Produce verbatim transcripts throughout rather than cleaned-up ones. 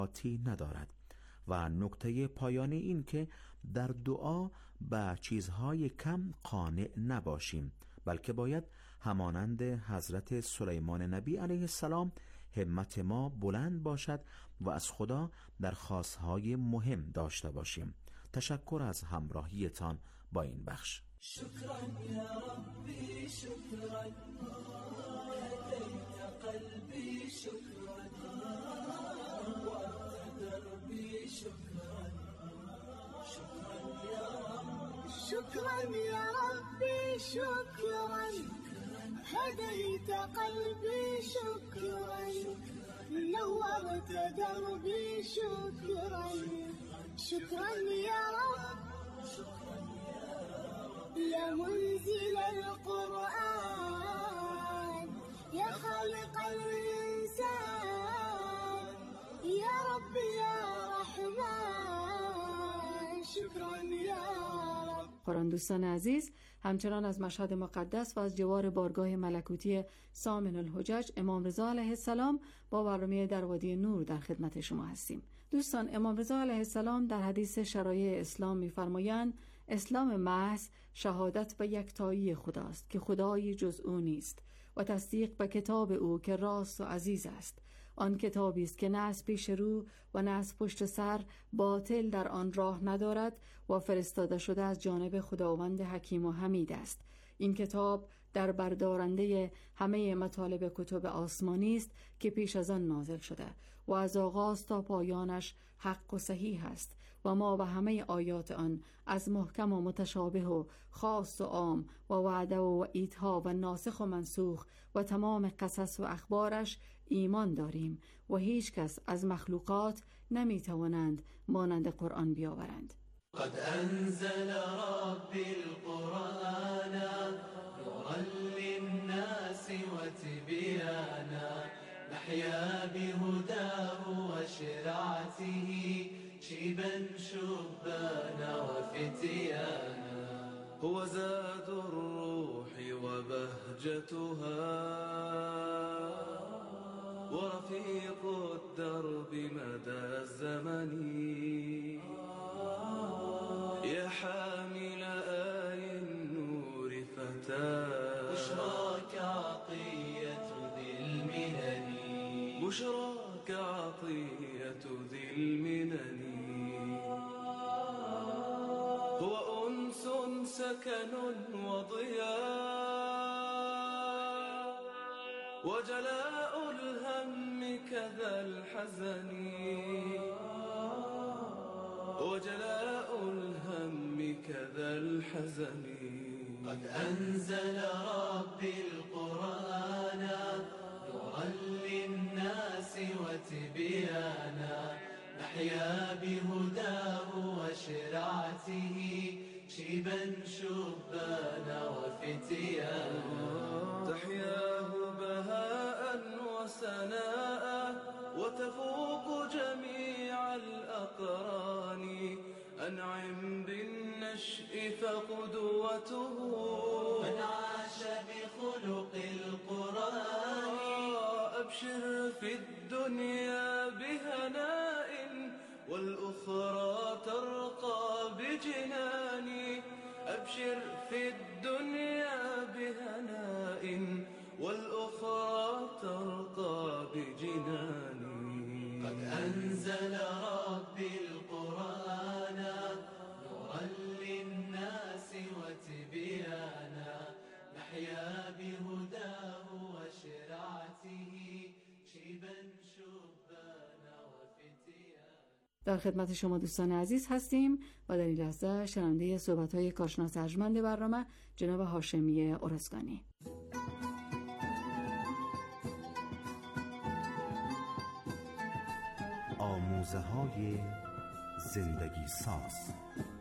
ندارد. و نکته پایانی این که در دعا به چیزهای کم قانع نباشیم، بلکه باید همانند حضرت سلیمان نبی علیه السلام همت ما بلند باشد و از خدا درخواستهای مهم داشته باشیم. تشکر از همراهیتان با این بخش. شكرا يا ربي شكرا هديت قلبي شكرا وأنت دربي شكرا شكرا يا رب شكرا يا ربي شكرا هديت قلبي شكرا نورت دربي شكرا شكرا يا رب يا منزل القرآن يا خالق الإنسان يا رب يا رحمن شكرا يا رب. قرآن دوستان عزیز، همچنان از مشهد مقدس و از جوار بارگاه ملکوتی سامن الحجج امام رضا علیه السلام با برنامه در وادی نور در خدمت شما هستیم. دوستان، امام رضا علیه السلام در حدیث شرایع اسلام می‌فرمایند اسلام محض شهادت به یکتایی خداست که خدایی جز او نیست و تصدیق به کتاب او که راست و عزیز است. آن کتابی است که نه از پیش رو و نه از پشت سر باطل در آن راه ندارد و فرستاده شده از جانب خداوند حکیم و حمید است. این کتاب در بردارنده همه مطالب کتب آسمانی است که پیش از آن نازل شده و از آغاز تا پایانش حق و صحیح است و ما به همه آیات آن از محکم و متشابه و خاص و عام و وعده و وعیدها و ناسخ و منسوخ و تمام قصص و اخبارش ایمان داریم و هیچ کس از مخلوقات نمی توانند مانند قرآن بیاورند. قد أنزل ربي القرآن نورا للناس وتبيانا نحيا بهداه وشرعته شيبا شبانا وفتيانا هو زاد الروح وبهجتها ورفيق الدرب مدى الزمن يا حامل آي النور فتاة بشراك عطية ذي المنن بشراك عطية ذي المنن هو أنس سكن وضياء وجلاء الهم كذا الحزن وجلاء الهم كذا الحزن قد أنزل ربي القرآن نورا للناس وتبيانا نحيا بهداه وشرعته شيبا شبانا وفتيانا تحياه بهاء وسناء وتفوق جميع الأقران أنعم بالنشء فقدوته من عاش بخلق القرآن أبشر في الدنيا بهناء والأخرى ترقى بجنان أبشر في الدنيا بهناء والأخرى ترقى بجنان قد أنزل ربي القرآن نورا للناس وتبيانا نحيا بهداه وشرعته شيبا شبانا وفتيانا. در خدمت شما دوستان عزیز هستیم و در این لحظه شنونده صحبت‌های کارشناس ارجمند برنامه جناب هاشمی ارزگانی. آموزه های زندگی ساز.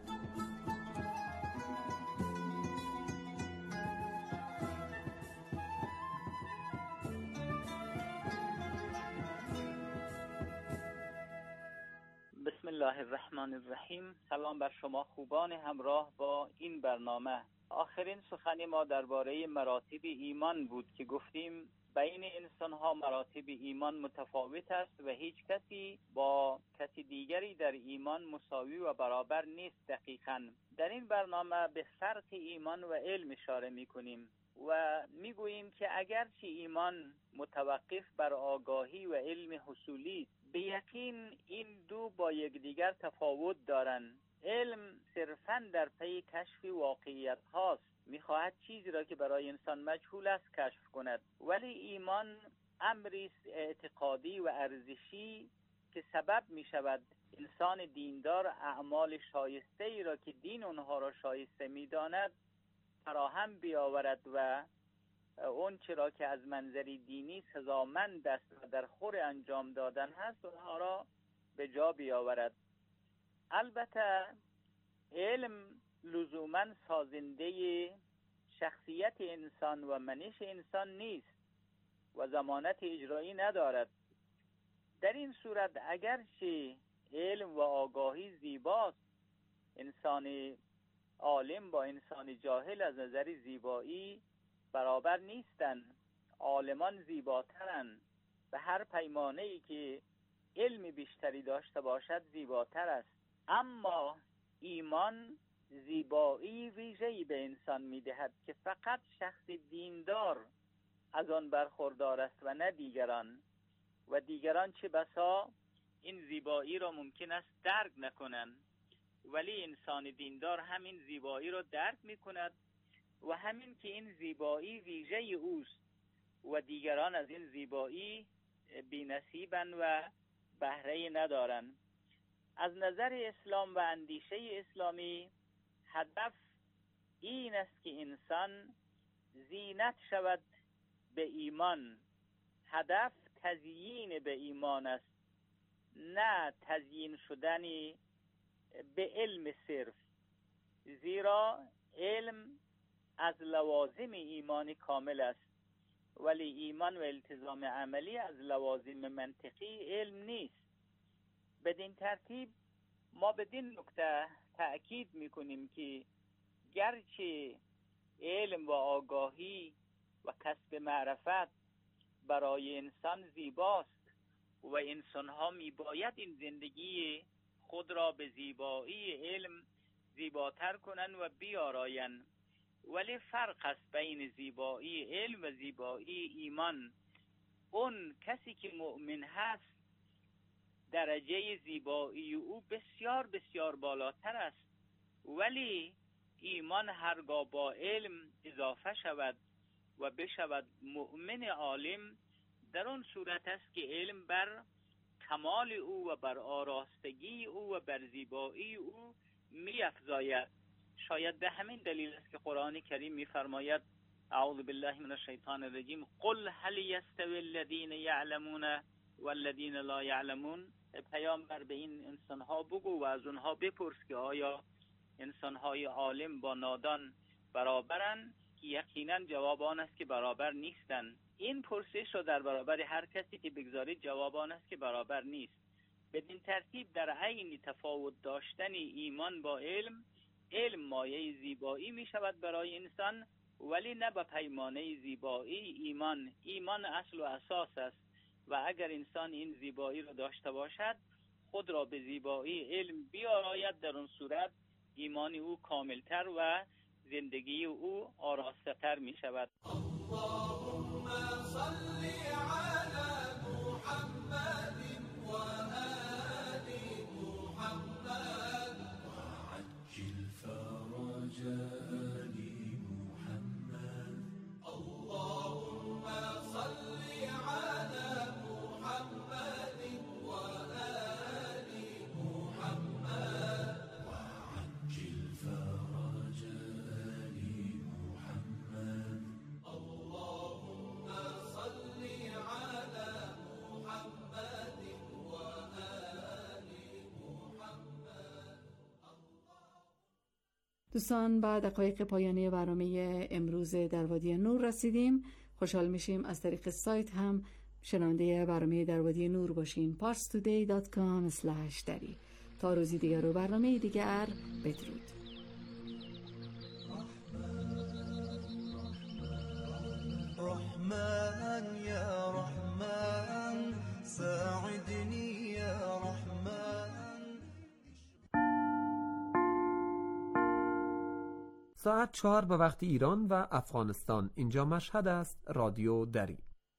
بسم الله الرحمن الرحیم. سلام بر شما خوبان همراه با این برنامه. آخرین سخنی ما درباره مراتب ایمان بود که گفتیم بین انسان ها مراتب ایمان متفاوت است و هیچ کسی با کسی دیگری در ایمان مساوی و برابر نیست. دقیقاً در این برنامه به فرق ایمان و علم اشاره می کنیم و می گوییم که اگرچه ایمان متوقف بر آگاهی و علم حصولی است، به یقین این دو با یکدیگر تفاوت دارند. علم صرفاً در پی کشف واقعیت هاست، می‌خواهد چیزی را که برای انسان مجهول است کشف کند، ولی ایمان امری است اعتقادی و ارزشی که سبب می‌شود انسان دیندار اعمال شایسته‌ای را که دین آنها را شایسته می‌داند فراهم بیاورد و اون چرا که از منظر دینی سزامند است و در خور انجام دادن هست اونها را به جا بیاورد. البته علم لزوماً سازنده شخصیت انسان و منش انسان نیست و ضمانت اجرایی ندارد. در این صورت اگرچه علم و آگاهی زیباست، انسان عالم با انسان جاهل از نظر زیبایی برابر نیستند. عالمان زیباترند. به هر پیمانه‌ای که علم بیشتری داشته باشد زیباتر است. اما ایمان زیبایی ویژه‌ای به انسان می‌دهد که فقط شخص دیندار از آن برخوردار است و نه دیگران، و دیگران چه بسا این زیبایی را ممکن است درک نکنند، ولی انسان دیندار همین زیبایی را درک می‌کند و همین که این زیبایی ویژه اوست و دیگران از این زیبایی بی‌نصیبند و بهره ندارند. از نظر اسلام و اندیشه اسلامی هدف این است که انسان زینت شود به ایمان. هدف تزیین به ایمان است، نه تزیین شدن به علم صرف، زیرا علم از لوازم ایمان کامل است، ولی ایمان و التزام عملی از لوازم منطقی علم نیست. بدین ترتیب ما بدین نکته تأکید میکنیم که گرچه علم و آگاهی و کسب معرفت برای انسان زیباست و انسان ها می باید این زندگی خود را به زیبایی علم زیباتر کنند و بیارایند، ولی فرق است بین زیبایی علم و زیبایی ایمان. اون کسی که مؤمن هست درجه زیبایی او بسیار بسیار بالاتر است، ولی ایمان هرگاه با علم اضافه شود و بشود مؤمن عالم، در اون صورت است که علم بر کمال او و بر آراستگی او و بر زیبایی او می افزاید. شاید به همین دلیل است که قرآن کریم می فرماید اعوذ بالله من الشیطان الرجیم قل هل یستوی الذین یعلمون والذین لا یعلمون. پیامبر به این انسانها بگو و از اونها بپرس که آیا انسانهای عالم با نادان برابرن؟ یقینا جواب آن است که برابر نیستند. این پرسش را در برابر هر کسی که بگذارید جواب آن است که برابر نیست. بدین ترتیب در عین تفاوت داشتن ایمان با علم، علم مایه زیبایی می شود برای انسان، ولی نه به پیمانه زیبایی ایمان. ایمان اصل و اساس است و اگر انسان این زیبایی را داشته باشد خود را به زیبایی علم بیاراید، در اون صورت ایمان او کاملتر و زندگی او آراسته‌تر می شود. اللهم صل علی محمد و آل محمد وعجل فرج آل محمد. اللهم صل علی محمد و آل محمد وعجل فرج آل محمد. اللهم صل على محمد و آل محمد. دوستان، بعد دقایق پایانی برنامه امروز در وادی نور رسیدیم. خوشحال میشیم از طریق سایت هم شنونده برنامه در وادی نور باشین. پارس تودی دات کام اسلش دری. تا روزی دیگر و برنامه دیگر، بدرود. رحمن رحمن يا رحمن ساعدني يا رحمن. ساعت چهار به وقت ایران و افغانستان. اینجا مشهد است. رادیو دری.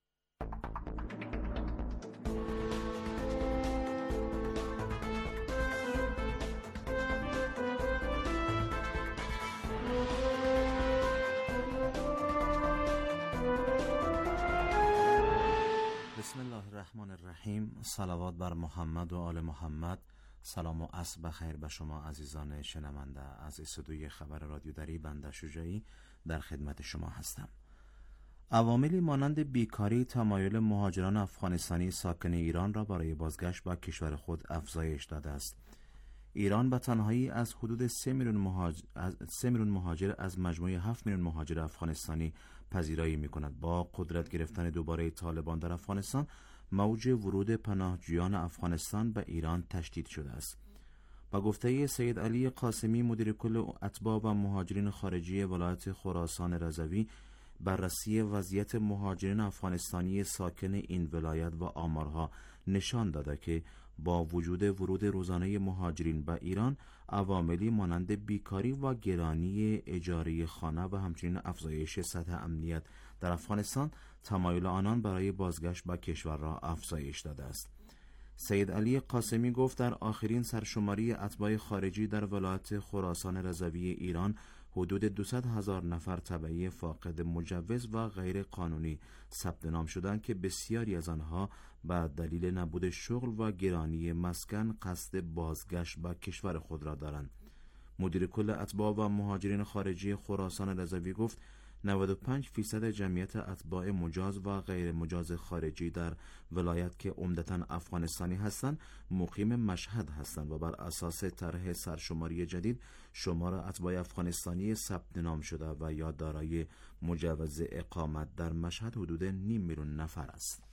بسم الله الرحمن الرحیم. صلوات بر محمد و آل محمد. سلام و عصر بخیر به شما عزیزان شنونده. از استودیوی خبر رادیو دری بنده شجاعی در خدمت شما هستم. عواملی مانند بیکاری، تمایل مهاجران افغانستانی ساکن ایران را برای بازگشت به کشور خود افزایش داده است. ایران به تنهایی از حدود سه میلیون مهاجر از سه میلیون مهاجر از مجموع هفت میلیون مهاجر افغانستانی پذیرایی می‌کند. با قدرت گرفتن دوباره طالبان در افغانستان، موج ورود پناهجویان افغانستان به ایران تشدید شده است. با گفته سید علی قاسمی، مدیر کل اتباع و مهاجرین خارجی ولایت خراسان رضوی، بررسی وضعیت مهاجرین افغانستانی ساکن این ولایت و آمارها نشان داده که با وجود ورود روزانه مهاجرین به ایران، عواملی مانند بیکاری و گرانی اجاره خانه و همچنین افزایش سطح امنیت در افغانستان تمایل آنان برای بازگشت به کشور را افزایش داده است. سید علی قاسمی گفت در آخرین سرشماری اتباع خارجی در ولایت خراسان رضوی ایران، حدود دویست هزار نفر تبعی فاقد مجوز و غیر قانونی ثبت نام شدند که بسیاری از آنها به دلیل نبود شغل و گرانی مسکن قصد بازگشت به کشور خود را دارند. مدیر کل اتباع و مهاجرین خارجی خراسان رضوی گفت نود و پنج فیصد جمعیت اتباع مجاز و غیر مجاز خارجی در ولایت که عمدتاً افغانستانی هستند مقیم مشهد هستند و بر اساس طرح سرشماری جدید شمار اتباع افغانستانی ثبت نام شده و یا دارای مجوز اقامت در مشهد حدود نیم میلیون نفر است.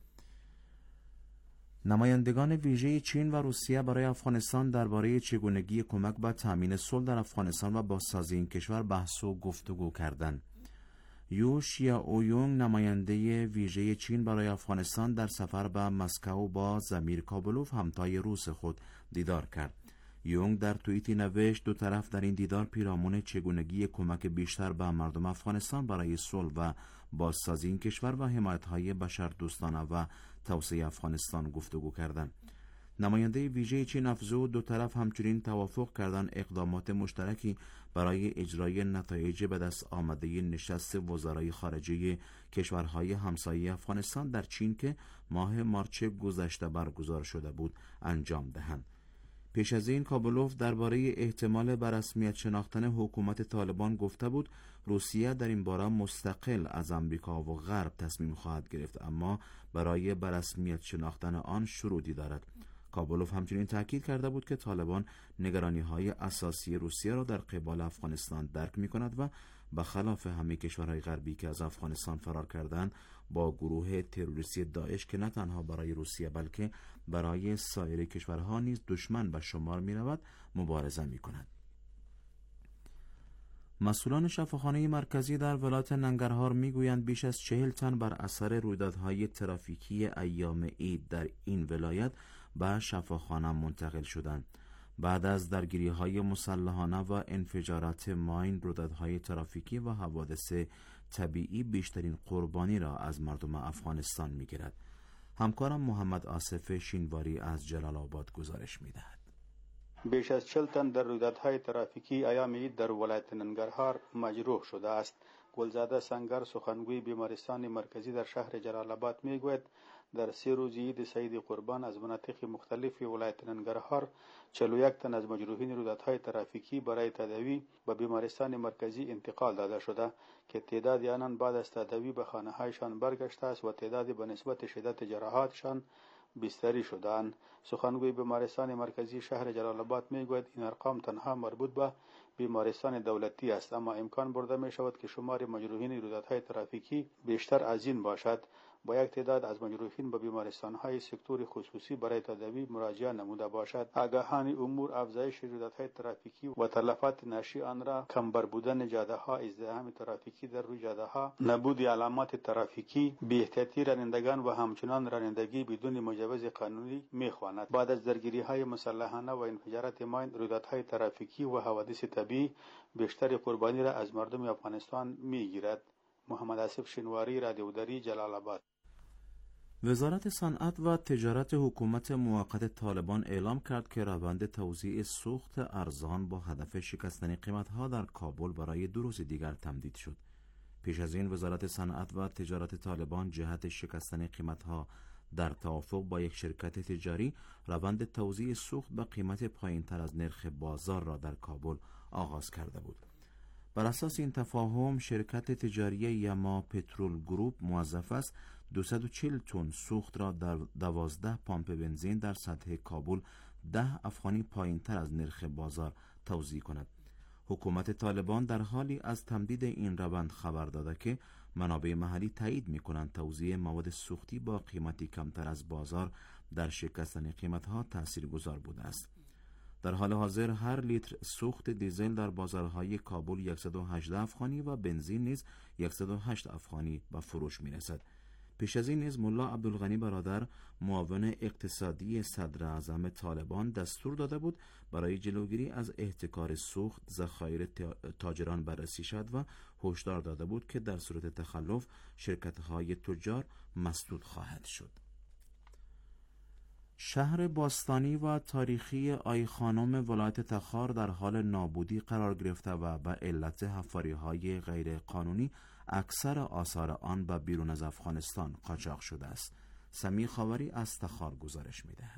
نمایندگان ویژه چین و روسیه برای افغانستان درباره چگونگی کمک به تامین صلح در افغانستان و بازسازی این کشور بحث و گفتگو کردند. یو شیائویونگ، نماینده ویژه چین برای افغانستان، در سفر به مسکو با زمیر کابلوف، همتای روس خود، دیدار کرد. یونگ در توییتی نوشت دو طرف در این دیدار پیرامون چگونگی کمک بیشتر به مردم افغانستان برای صلح و بازسازی این کشور و حمایت‌های بشردوستانه و توسعه افغانستان گفتگو کردند. نماینده ویژه چین افزود دو طرف همچنین توافق کردند اقدامات مشترکی برای اجرای نتایج به دست آمده نشست وزرای خارجه کشورهای همسایه افغانستان در چین که ماه مارچ گذشته برگزار شده بود انجام دهند. پیش از این کابلوف درباره احتمال به رسمیت شناختن حکومت طالبان گفته بود روسیه در این باره مستقل از امریکا و غرب تصمیم خواهد گرفت، اما برای به رسمیت شناختن آن شروطی دارد. کابلوف همچنین تاکید کرده بود که طالبان نگرانی‌های اساسی روسیه را در قبال افغانستان درک می‌کند و بخلاف همه کشورهای غربی که از افغانستان فرار کردند، با گروه تروریستی داعش که نه تنها برای روسیه بلکه برای سایر کشورها نیز دشمن به شمار می‌رود مبارزه می‌کند. مسئولان شفاخانه مرکزی در ولایت ننگرهار میگویند بیش از چهل تن بر اثر رویدادهای ترافیکی ایام عید در این ولایت به شفاخانه منتقل شدند. بعد از درگیری‌های مسلحانه و انفجارات ماین، رویدادهای ترافیکی و حوادث طبیعی بیشترین قربانی را از مردم افغانستان می‌گیرد. همکارم محمد آصف شینواری از جلال آباد گزارش می‌دهد. بیش از چهل تن در رویدادهای ترافیکی ایام عید در ولایت ننگرهار مجروح شده است. گلزاده سنگر، سخنگوی بیمارستان مرکزی در شهر جلال آباد میگوید در سه روز عید سعید قربان از مناطق مختلف ولایت ننگرهار چهل و یک تن از مجروحین رویدادهای ترافیکی برای تداوی به بیمارستان مرکزی انتقال داده شده که تعداد آنان بعد از تداوی به خانه‌هایشان برگشته است و تعدادی به نسبت شدت جراحاتشان بستری شدند. سخنگوی بیمارستان مرکزی شهر جلال آباد میگوید این ارقام تنها مربوط به بیمارستان دولتی است، اما امکان برده می شود که شمار مجروحین رویدادهای ترافیکی بیشتر از این باشد. با یک تعداد از مجروحین به بیمارستان‌های سکتور خصوصی برای تداوی مراجعه نموده باشد. آگاهان امور افزایش رویدادهای ترافیکی و تلفات ناشی آن را کمبر بودن جاده‌ها، ازدحام ترافیکی در روی جاده‌ها، نبود علامات ترافیکی، بی‌احتیاطی رانندگان و همچنان رانندگی بدون مجوز قانونی می‌خواند. بعد از درگیری‌های مسلحانه و انفجارات ماین، رویدادهای ترافیکی و حوادث طبیعی بیشتر قربانی را از مردم افغانستان می‌گیرد. محمد آصف شنواری، رادیوداری، جلال آباد. وزارت صنعت و تجارت حکومت موقت طالبان اعلام کرد که روند توزیع سوخت ارزان با هدف شکستن قیمت‌ها در کابل برای دو روز دیگر تمدید شد. پیش از این وزارت صنعت و تجارت طالبان جهت شکستن قیمت‌ها در توافق با یک شرکت تجاری روند توزیع سوخت به قیمت پایین‌تر از نرخ بازار را در کابل آغاز کرده بود. بر اساس این تفاهم شرکت تجاری یما پترول گروپ موظف است دویست و چهل تن سوخت را در دوازده پامپ بنزین در سطح کابل ده افغانی پایین تر از نرخ بازار توزیع کند. حکومت طالبان در حالی از تمدید این روند خبر داده که منابع محلی تایید می کنند توزیع مواد سوختی با قیمتی کمتر از بازار در شکستن قیمتها تأثیر گذار بوده است. در حال حاضر هر لیتر سوخت دیزل در بازارهای کابل صد و هجده افغانی و بنزین نیز صد و هشت افغانی به فروش می رسد. پیش از این نیز ملا عبدالغنی برادر معاون اقتصادی صدر اعظم طالبان دستور داده بود برای جلوگیری از احتکار سوخت ذخایر تاجران بررسی شد و هشدار داده بود که در صورت تخلف شرکت‌های تجار مسدود خواهد شد. شهر باستانی و تاریخی آی خانم ولایت تخار در حال نابودی قرار گرفته و به علت حفاری‌های غیر قانونی اکثر آثار آن به بیرون از افغانستان قاچاق شده است. سمی خاوری از تخار گزارش می‌دهد.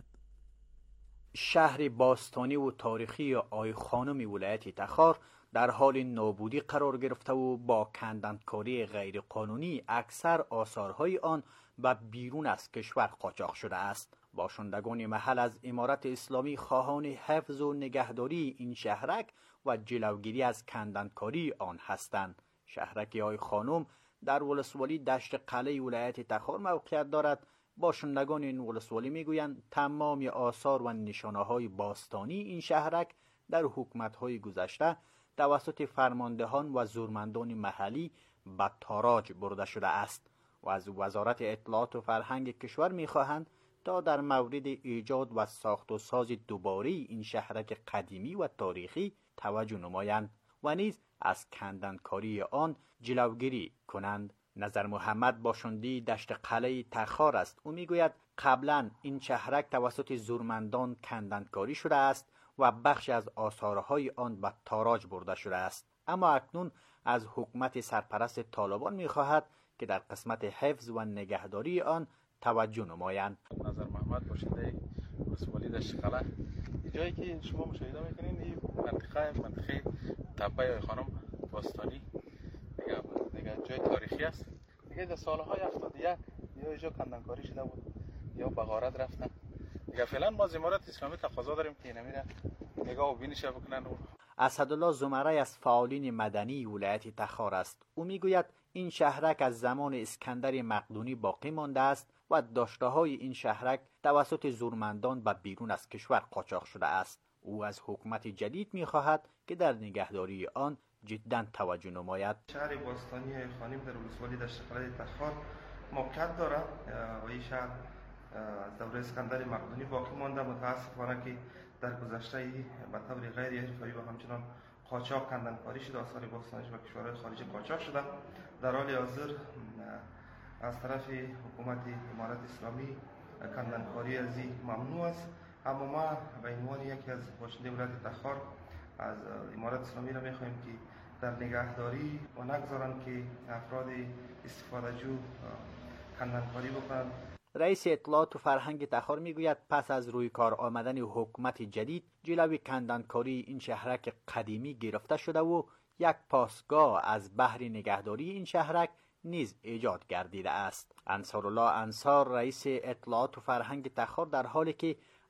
شهر باستانی و تاریخی آی خانم ولایت تخار در حال نابودی قرار گرفته و با کندنکاری غیر قانونی اکثر آثارهای آن به بیرون از کشور قاچاق شده است. باشندگان محل از امارت اسلامی خواهان حفظ و نگهداری این شهرک و جلوگیری از کندنکاری آن هستند. شهرک آی خانم در ولسوالی دشت قلعه ولایت تخار موقعیت دارد. باشندگان این ولسوالی میگویند تمام آثار و نشانه‌های باستانی این شهرک در حکومت‌های گذشته توسط فرماندهان و زورمندان محلی به تاراج برده شده است و از وزارت اطلاعات و فرهنگ کشور می‌خواهند تا در مورد ایجاد و ساخت و ساز دوباره این شهرک قدیمی و تاریخی توجه نمایند و نیز از کندنکاری آن جلوگیری کنند. نظر محمد باشندی دشت قلعه تخار است. او میگوید قبلا این شهرک توسط زورمندان کندنکاری شده است و بخش از آثارهای آن به تاراج برده شده است، اما اکنون از حکومت سرپرست طالبان میخواهد که در قسمت حفظ و نگهداری آن توجه نمایند. نظر محمد باشنده ولسوالی دشت قلعه، جایی که شما مشاهده میکنین این منطقه منطقه تپه آی خانم باستانی دیگه دیگه جای تاریخی است. دیگه در سالهای هفتاد و یک یا اینجا کندنکاری شده بود یا به غارت رفتن. دیگه فعلا ما از امارت اسلامی تقاضا داریم که نمیره نگاه و بینش بکنن. اسدالله زمره از فعالین مدنی ولایت تخار است. او میگوید این شهرک از زمان اسکندر مقدونی باقی مانده است و داشته‌های این شهرک توسط زورمندان به بیرون از کشور قاچاق شده است. او از حکومت جدید می‌خواهد که در نگهداری آن جداً توجه نماید. شهر باستانی خانم در ولسوالی دشت قلعه تخار موقعیت دارد و این شهر از دوره اسکندر مقدونی باقی مانده. متاسفانه که در گذشته به طور غیر حرفه‌ای و همچنان قاچاق کندنکاری شده، آثار باستانیش و کشورهای خارجی قاچاق شده. در حال حاضر از طرف حکومت امارت اسلامی کندنکاری از این ممنوع است، اما ما به عنوان یکی از باشنده ولایت تخار از امارت اسلامی را می‌خواهیم که در نگهداری و نگذارند که افراد استفاده جو کندنکاری بکنند. رئیس اطلاعات و فرهنگ تخار میگوید پس از روی کار آمدن حکومت جدید جلوی کندنکاری این شهرک قدیمی گرفته شده و یک پاسگاه از بهر نگهداری این شهرک نیز ایجاد گردیده است. انصارالله انصار رئیس اطلاعات و فرهنگ تخار در حالی که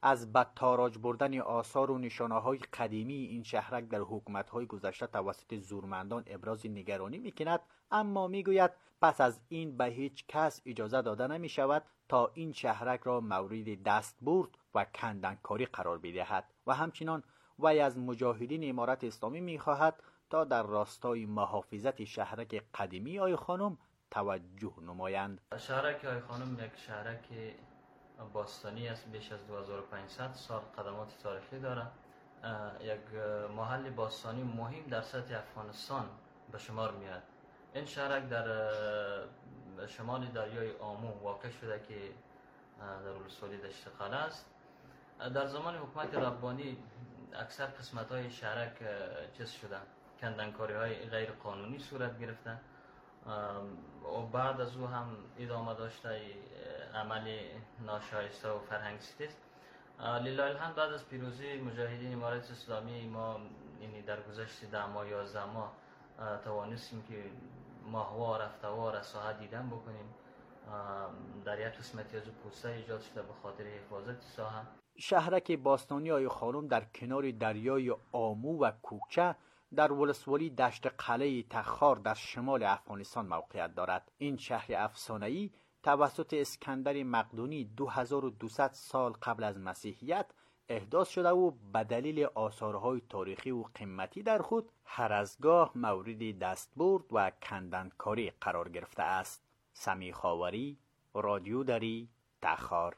از بدتاراج بردن آثار و نشانه‌های قدیمی این شهرک در حکومت‌های گذشته توسط زورمندان ابراز نگرانی می‌کند، اما می‌گوید پس از این به هیچ کس اجازه داده نمی‌شود تا این شهرک را مورد دستبرد و کندنکاری قرار بدهد و همچنین وی از مجاهدین امارت اسلامی می‌خواهد تا در راستای محافظت شهرک قدیمی آی خانم توجه نمایند. شهرک آی خانم یک شهرک باستانی است، بیش از دو هزار و پانصد سال قدمات تاریخی دارد. یک محل باستانی مهم در سطح افغانستان به شمار میاد. این شهرک در شمال دریای آمو واقع شده که در ولسوالی دشت قلعه است. در زمان حکومت ربانی اکثر قسمت های شهرک چیز شده، کندنکاری های غیر قانونی صورت گرفته و بعد از او هم ادامه داشته عمل ناشایسته و فرهنگ ستیز. لله الحمد بعد از پیروزی مجاهدین امارت اسلامی ما یعنی در گذشت ده ماه یازده ماه توانستیم که ماهوار هفته‌وار از ساحه دیدن بکنیم. در یک قسمتی از پوسته ایجاد شده به خاطر حفاظت ساحه. شهرک باستانی آی خانم در کنار دریای آمو و کوکچه در ولسوالی دشت قلعه تخار در شمال افغانستان موقعیت دارد. این شهر افسانه‌ای توسط اسکندر مقدونی دو هزار و دویست سال قبل از مسیحیت احداث شده و به دلیل آثارهای تاریخی و قیمتی در خود هر از گاه مورد دستبرد و کندنکاری قرار گرفته است. سمی خاوری، رادیو دری، تخار.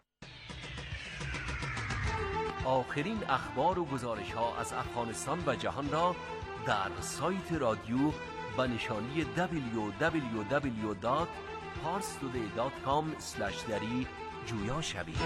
آخرین اخبار و گزارش ها از افغانستان و جهان را در سایت رادیو با نشانی دبلیو دبلیو دبلیو دات پارس تودی دات کام اسلش دری جویا شوید.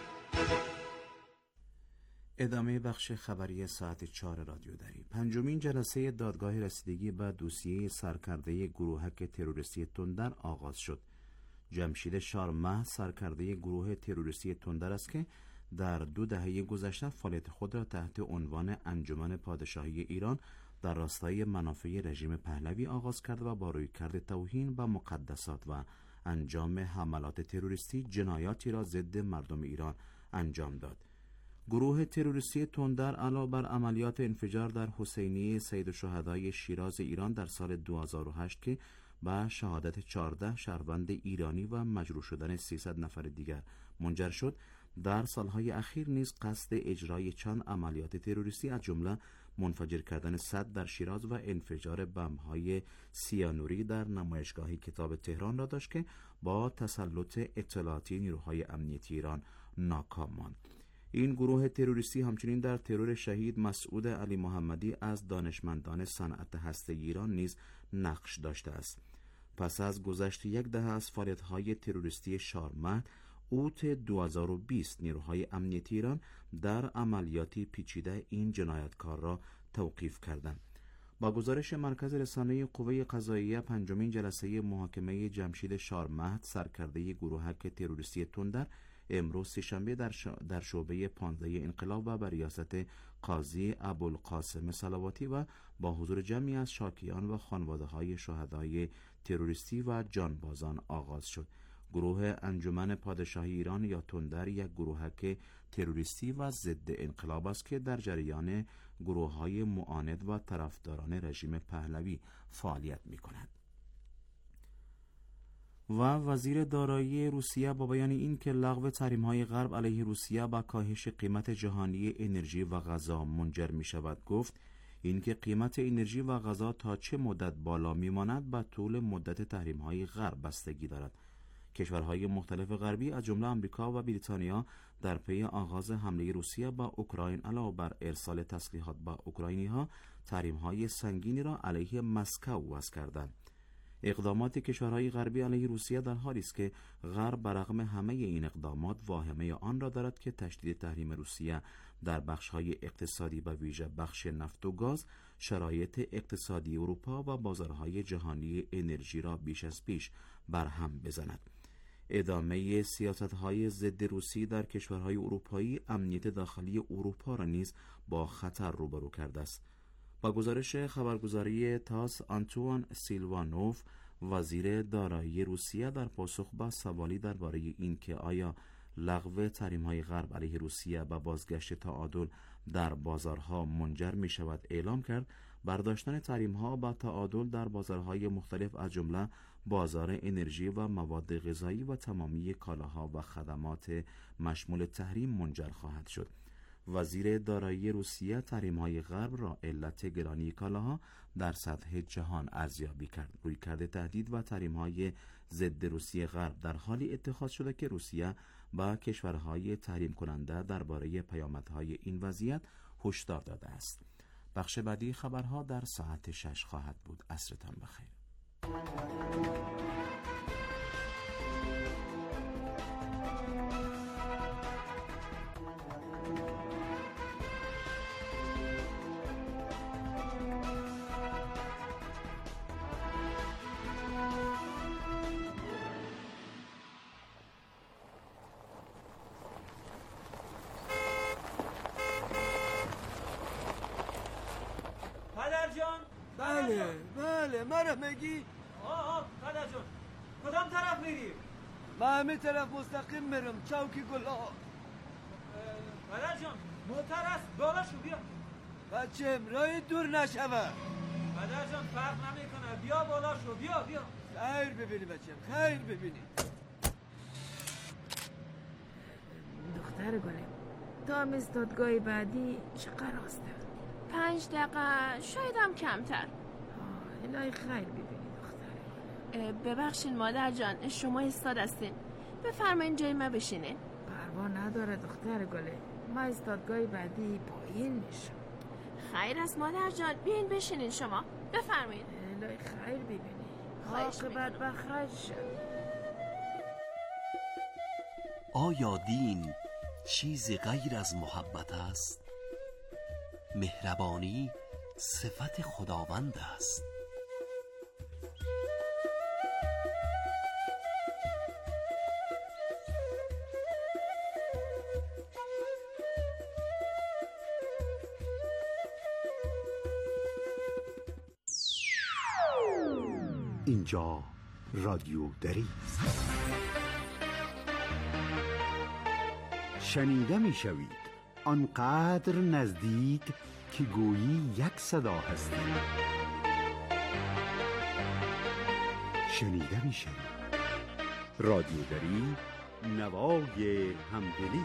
ادامه بخش خبری ساعت چهار رادیو دری. پنجمین جلسه دادگاه رسیدگی به دوسیه سرکرده گروهک تروریستی تندر آغاز شد. جمشید شارمه سرکرده گروه تروریستی تندر است که در دو دهه گذشته فعالیت خود را تحت عنوان انجمن پادشاهی ایران در راستای منافع رژیم پهلوی آغاز کرد و با رویکرد توهین به مقدسات و انجام حملات تروریستی جنایاتی را ضد مردم ایران انجام داد. گروه تروریستی تندر علاوه بر عملیات انفجار در حسینیه سید الشهدای شیراز ایران در سال دو هزار و هشت که به شهادت چهارده شهروند ایرانی و مجروح شدن سیصد نفر دیگر منجر شد، در سالهای اخیر نیز قصد اجرای چند عملیات تروریستی از جمله منفجر کردن سد در شیراز و انفجار بمب‌های سیانوری در نمایشگاه کتاب تهران را داشت که با تسلط اطلاعاتی نیروهای امنیتی ایران ناکام ماند. این گروه تروریستی همچنین در ترور شهید مسعود علی محمدی از دانشمندان صنعت هسته ایران نیز نقش داشته است. پس از گذشت یک دهه از فعالیت‌های تروریستی شارمه اوت دو هزار و بیست نیروهای امنیتی ایران در عملیاتی پیچیده این جنایتکار را توقیف کردند. با گزارش مرکز رسانه قوه قضاییه، پنجمین جلسه محاکمه جمشید شارمهد سرکرده گروهک تروریستی تندر امروز سه‌شنبه در در شعبه پانزده انقلاب و بر ریاست قاضی ابوالقاسم صلواتی و با حضور جمعی از شاکیان و خانواده‌های شهدای تروریستی و جانبازان آغاز شد. گروه انجمن پادشاهی ایران یا تندر یک گروهک تروریستی و ضد انقلاب است که در جریان گروه‌های معاند و طرفداران رژیم پهلوی فعالیت می‌کند. و وزیر دارایی روسیه با بیان این که لغو تحریم‌های غرب علیه روسیه با کاهش قیمت جهانی انرژی و غذا منجر می‌شود گفت اینکه قیمت انرژی و غذا تا چه مدت بالا می‌ماند به طول مدت تحریم‌های غرب بستگی دارد. کشورهای مختلف غربی از جمله آمریکا و بریتانیا در پی آغاز حمله روسیه با اوکراین علاوه بر ارسال تسلیحات به اوکراینی‌ها تحریم‌های سنگینی را علیه مسکو وضع کردند. اقدامات کشورهای غربی علیه روسیه در حالی است که غرب برغم همه این اقدامات واهمه آن را دارد که تشدید تحریم روسیه در بخش‌های اقتصادی به ویژه بخش نفت و گاز شرایط اقتصادی اروپا و بازارهای جهانی انرژی را بیش از پیش برهم بزند. ادامه سیاست‌های ضد روسی در کشورهای اروپایی امنیت داخلی اروپا را نیز با خطر روبرو کرده است. با گزارش خبرگزاری تاس، آنتوان سیلوانوف وزیر دارایی روسیه در پاسخ به سوالی درباره اینکه آیا لغو تحریم‌های غرب علیه روسیه و بازگشت تعادل در بازارها منجر می‌شود اعلام کرد، برداشتن تحریم‌ها و تعادل در بازارهای مختلف از جمله بازار انرژی و مواد غذایی و تمامی کالاها و خدمات مشمول تحریم منجر خواهد شد. وزیر دارایی روسیه تحریم‌های غرب را علت گرانی کالاها در سطح جهان ارزیابی کرد. رویکرد تهدید و تحریم‌های ضد روسیه غرب در حالی اتخاذ شده که روسیه با کشورهای تحریم کننده درباره پیامدهای این وضعیت هشدار داده است. بخش بعدی خبرها در ساعت شش خواهد بود. عصرتان بخیر. بله بله مرا میگی؟ آه آه پدر جان کدام طرف میری؟ من همه طرف مستقیم میرم چوکی گلا. پدر جان موتر است بالا شو بیا. بچه راه دور نشوه. پدر جان فرق نمیکنه بیا بالا شو بیا بیا. خیر ببینی بچه خیر ببینی. دختر گلم تا هم استادگاه بعدی چقدر راسته؟ پنج دقیقه شاید هم کمتر. الهی خیر ببینی دختر. ببخشین مادر جان شما استاد هستین، بفرمایین جای ما بشینین. پروا نداره دختر گله، ما استادگاه بعدی پایین میشم. خیر است مادر جان بیاین بشینین شما بفرمایین. الهی خیر ببینی عاقبت بخیر شد. آیا دین چیزی غیر از محبت است؟ مهربانی صفت خداوند است. اینجا رادیو دری است. شنیده می شوید آنقدر نزدیک که گویی یک صدا هستی. شنیده می شوید رادیو دری، نوای همدلی.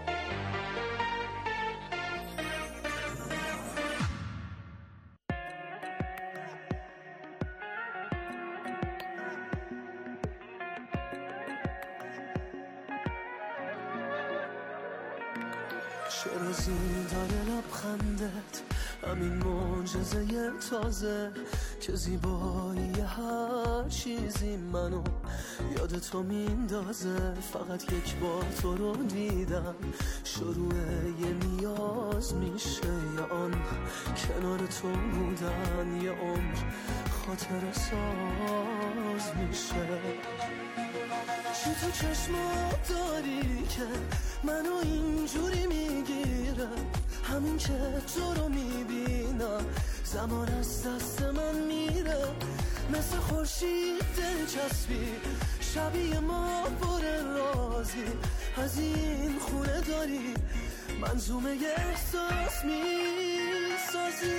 چرا زیندن لبخندت همین معجزه تازه که زیبایی هر چیزی منو یاد تو میندازه. فقط یک بار تو رو دیدم شروع یه نیاز میشه، یا آن کنار تو بودن یه عمر خاطر ساز میشه. چی تو چشمات داری که منو اینجوری میگیره؟ همین که تو رو میبینم زمان از دست من میره. مثل خورشید دلچسبی شبیه ما پر رازی. از این خونه داری منظومه احساس میسازی.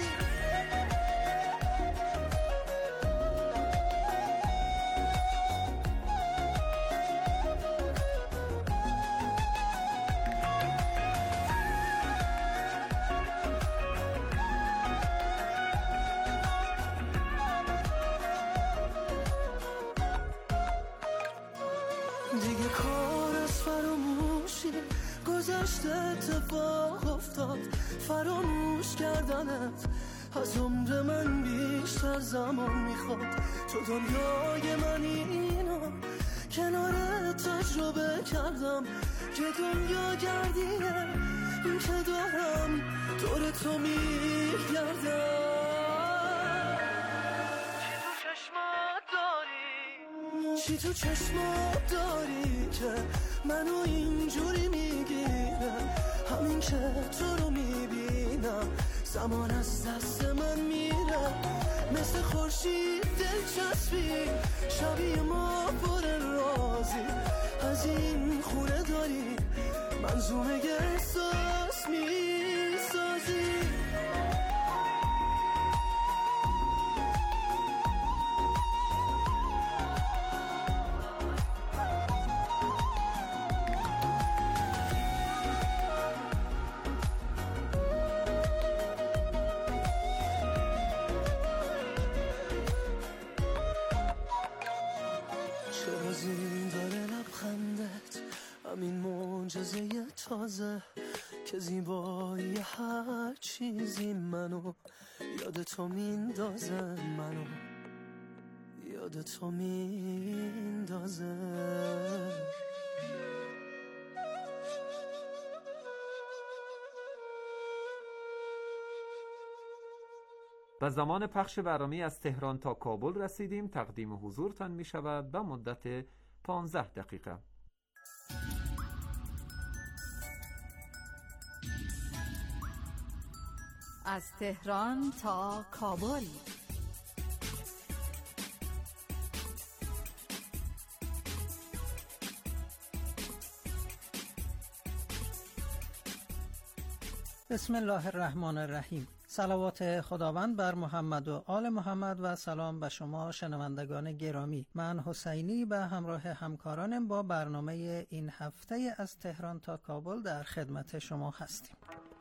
دیگه کار از فراموشی گذشته اتفاق افتاد. فراموش کردنت از عمر من بیشتر زمان میخواد. تو دنیای من اینو کنار تجربه کردم که دنیا گردیه این که دارم دور تو میگردم. چی تو چشمات داری که منو اینجوری میگیره؟ همین که تو رو میبینم زمان از دست من میره. مثل خورشید دلچسبی شبیه ما پر راز. سازی، از این خونه داری منظومه احساس میسازی. همین معجزه تازه که زیبایی هر چیزی منو یاد تو میندازه، منو یاد تو میندازه. و زمان پخش برنامه از تهران تا کابل رسیدیم. تقدیم حضورتان می شود به مدت پانزده دقیقه. از تهران تا کابل. بسم الله الرحمن الرحیم. صلوات خداوند بر محمد و آل محمد و سلام به شما شنوندگان گرامی. من حسینی به همراه همکارانم با برنامه این هفته از تهران تا کابل در خدمت شما هستیم.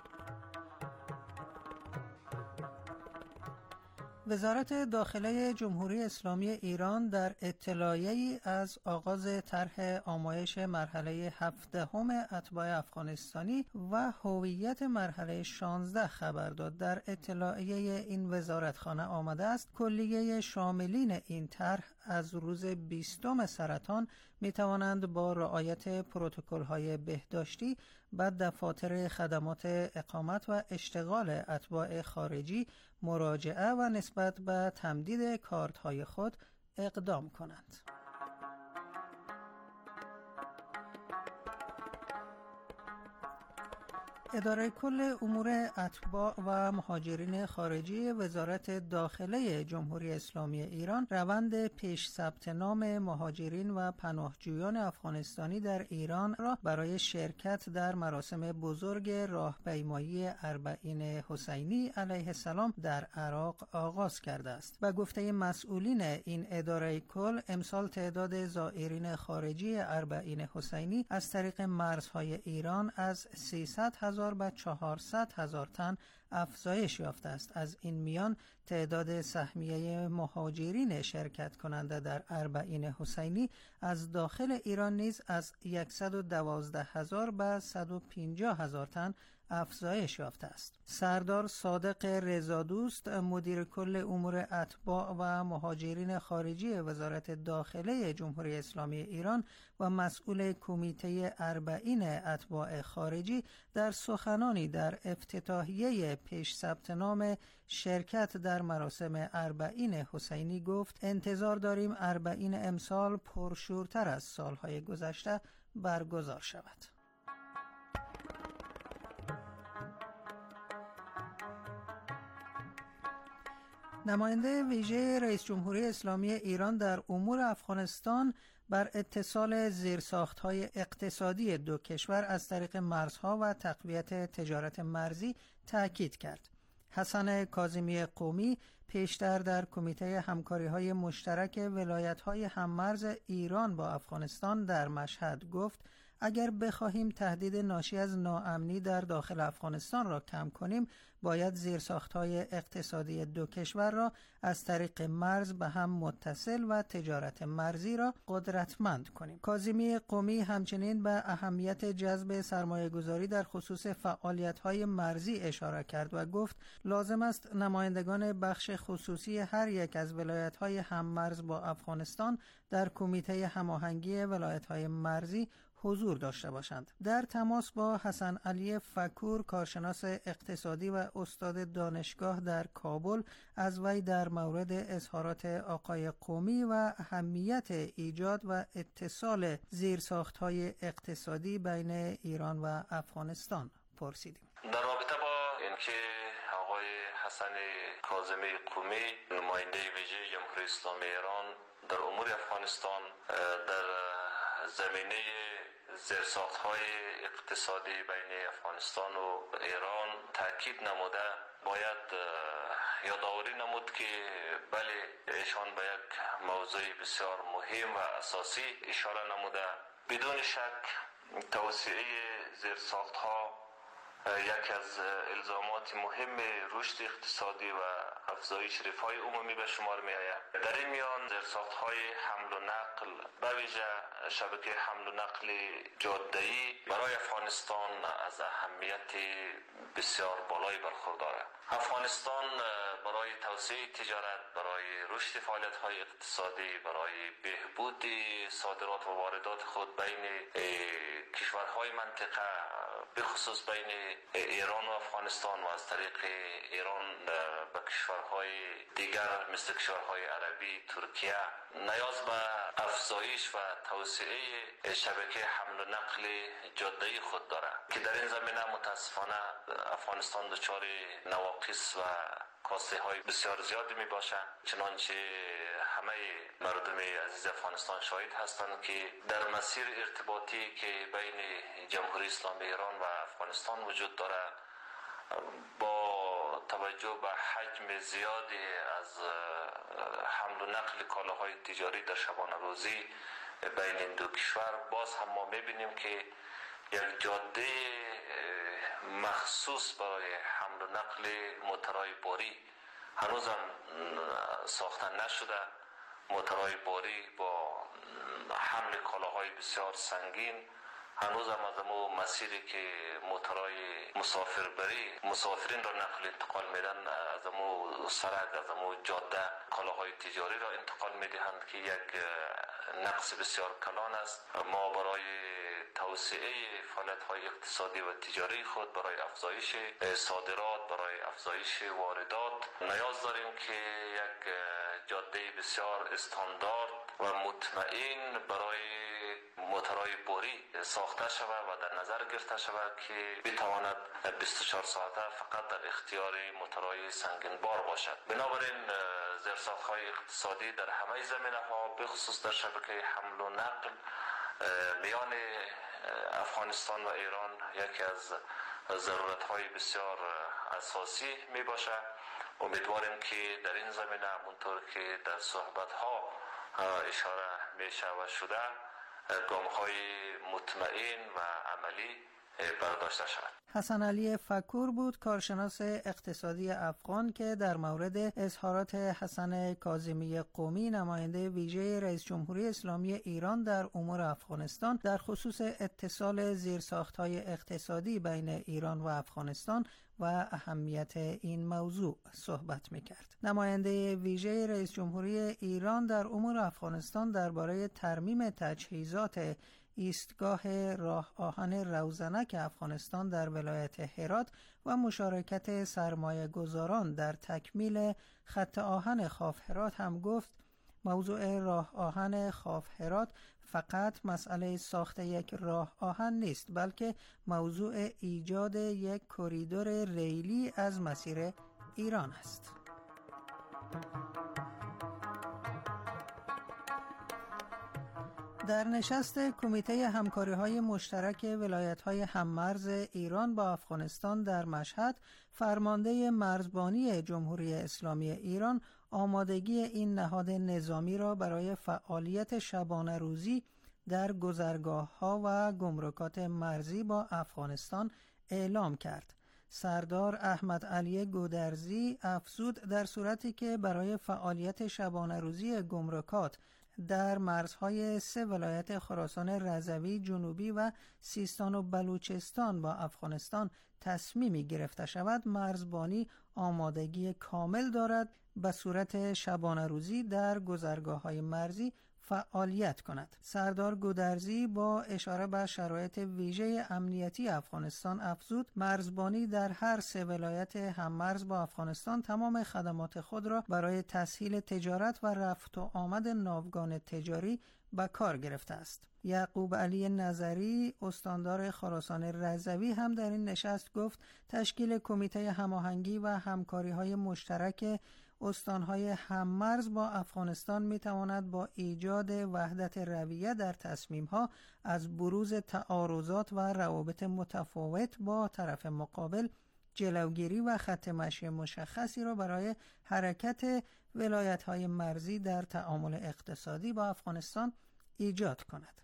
وزارت داخله جمهوری اسلامی ایران در اطلاعیه‌ای از آغاز طرح آمایش مرحله هفدهم اتباع افغانستانی و هویت مرحله شانزده خبر داد. در اطلاعیه این وزارتخانه آمده است کلیه شاملین این طرح از روز بیستم سرطان می توانند با رعایت پروتکل‌های بهداشتی به دفاتر خدمات اقامت و اشتغال اتباع خارجی مراجعه و نسبت به تمدید کارت‌های خود اقدام کنند. اداره کل امور اتباع و مهاجرین خارجی وزارت داخله جمهوری اسلامی ایران روند پیش ثبت نام مهاجرین و پناهجویان افغانستانی در ایران را برای شرکت در مراسم بزرگ راهپیمایی اربعین حسینی علیه السلام در عراق آغاز کرده است. به گفته مسئولین این اداره کل، امسال تعداد زائرین خارجی اربعین حسینی از طریق مرزهای ایران از سیصد هزار به چهارصد هزار تن افزایش یافته است. از این میان تعداد سهمیه مهاجرین شرکت کننده در اربعین حسینی از داخل ایران نیز از صد و دوازده هزار به صد و پنجاه هزار تن افزایش یافته است. سردار صادق رضادوست، مدیر کل امور اتباع و مهاجرین خارجی وزارت داخله جمهوری اسلامی ایران و مسئول کمیته اربعین اتباع خارجی، در سخنانی در افتتاحیه پیش ثبت نام شرکت در مراسم اربعین حسینی گفت: انتظار داریم اربعین امسال پرشورتر از سالهای گذشته برگزار شود. نماینده ویژه رئیس جمهوری اسلامی ایران در امور افغانستان بر اتصال زیرساخت‌های اقتصادی دو کشور از طریق مرزها و تقویت تجارت مرزی تأکید کرد. حسن کاظمی قومی، پیشتر در کمیته همکاری‌های مشترک ولایت‌های هممرز ایران با افغانستان در مشهد گفت: اگر بخواهیم تهدید ناشی از ناامنی در داخل افغانستان را کم کنیم، باید زیرساخت‌های اقتصادی دو کشور را از طریق مرز به هم متصل و تجارت مرزی را قدرتمند کنیم. کاظمی قومی همچنین به اهمیت جذب سرمایه‌گذاری در خصوص فعالیت‌های مرزی اشاره کرد و گفت لازم است نمایندگان بخش خصوصی هر یک از ولایت‌های هممرز با افغانستان در کمیته هماهنگی ولایت‌های مرزی حضور داشته باشند. در تماس با حسن علی فکور، کارشناس اقتصادی و استاد دانشگاه در کابل، از وی در مورد اظهارات آقای قومی و اهمیت ایجاد و اتصال زیرساخت‌های اقتصادی بین ایران و افغانستان پرسیدیم. در رابطه با اینکه آقای حسن کاظمی قومی، نماینده ویژه جمهوری اسلامی ایران در امور افغانستان، در زمینه زیرساخت‌های اقتصادی بین افغانستان و ایران تاکید نموده باید یادآوری نمود که بله ایشان به یک موضوع بسیار مهم و اساسی اشاره نموده. بدون شک توسعه زیرساخت‌ها یکی از الزامات مهم رشد اقتصادی و افزایش رفاه عمومی به شمار می آید. در این میان زیرساخت‌های حمل و نقل به ویژه شبکه حمل و نقل جاده‌ای برای افغانستان از اهمیت بسیار بالایی برخوردارد. افغانستان برای توسعه تجارت، برای رشد فعالیت‌های اقتصادی، برای بهبود صادرات و واردات خود بین کشورهای منطقه، به خصوص بین ایران و افغانستان و از طریق ایران به کشورهای دیگر مثل کشورهای عربی، ترکیه، نیاز به افزایش و توسعه شبکه حمل و نقل جاده‌ای خود دارد که در این زمینه متاسفانه افغانستان دچار نواقص و کاسته های بسیار زیادی می باشد. چنانچه همه مردم عزیز افغانستان شاهد هستند که در مسیر ارتباطی که بین جمهوری اسلامی ایران و افغانستان وجود دارد، با توجه به حجم زیادی از حمل و نقل کالاهای تجاری در شبانه روزی بین این دو کشور، باز هم ما می‌بینیم که یک جاده مخصوص برای حمل و نقل موترهای باری هنوزم ساخته نشده. موترهای باری با حمل کالاهای بسیار سنگین هنوزم از امو مسیری که موترهای مسافربری مسافرین را نقل انتقال میدن، از امو سرک، از امو جاده کالاهای تجاری را انتقال میدهند که یک نقص بسیار کلان است. ما برای توسعه فعالیت‌های اقتصادی و تجاری خود، برای افزایش صادرات، برای افزایش واردات نیاز داریم که یک جاده بسیار استاندارد و مطمئن برای موترهای باری ساخته شود و در نظر گرفته شود که بتواند بیست و چهار ساعته فقط در اختیار موترهای سنگین بار باشد. بنابراین زیرساخت‌های اقتصادی در همه زمینه‌ها، به خصوص در شبکه حمل و نقل میان افغانستان و ایران، یکی از ضرورت‌های بسیار اساسی می باشد. امیدواریم که در این زمینه همونطور که در صحبت‌ها اشاره میشه و شده، گام‌های مطمئن و عملی برداشته شود. حسن علی فکور بود، کارشناس اقتصادی افغان، که در مورد اظهارات حسن کاظمی قمی، نماینده ویژه رئیس جمهوری اسلامی ایران در امور افغانستان، در خصوص اتصال زیرساخت‌های اقتصادی بین ایران و افغانستان و اهمیت این موضوع صحبت می‌کرد. نماینده ویژه رئیس جمهوری ایران در امور افغانستان درباره ترمیم تجهیزات ایستگاه راه آهن روزنک افغانستان در ولایت هرات و مشارکت سرمایه گذاران در تکمیل خط آهن خاف هرات هم گفت موضوع راه آهن خاف هرات فقط مسئله ساخت یک راه آهن نیست، بلکه موضوع ایجاد یک کریدور ریلی از مسیر ایران است. در نشست کمیته همکاری‌های مشترک ولایت‌های هممرز ایران با افغانستان در مشهد، فرمانده مرزبانی جمهوری اسلامی ایران آمادگی این نهاد نظامی را برای فعالیت شبانه روزی در گذرگاه‌ها و گمرکات مرزی با افغانستان اعلام کرد. سردار احمد علی گودرزی افزود در صورتی که برای فعالیت شبانه روزی گمرکات در مرزهای سه ولایت خراسان رضوی، جنوبی و سیستان و بلوچستان با افغانستان تصمیمی گرفته شود، مرزبانی آمادگی کامل دارد به صورت شبانه روزی در گذرگاه‌های مرزی فعالیت کند. سردار گودرزی با اشاره به شرایط ویژه امنیتی افغانستان افزود مرزبانی در هر سه ولایت هممرز با افغانستان تمام خدمات خود را برای تسهیل تجارت و رفت و آمد ناوگان تجاری به کار گرفته است. یعقوب علی نظری استاندار خراسان رضوی هم در این نشست گفت تشکیل کمیته هماهنگی و همکاری‌های مشترک استانهای هممرز با افغانستان میتواند با ایجاد وحدت رویه در تصمیمها از بروز تعارضات و روابط متفاوت با طرف مقابل جلوگیری و خط مشی مشخصی را برای حرکت ولایت‌های مرزی در تعامل اقتصادی با افغانستان ایجاد کند.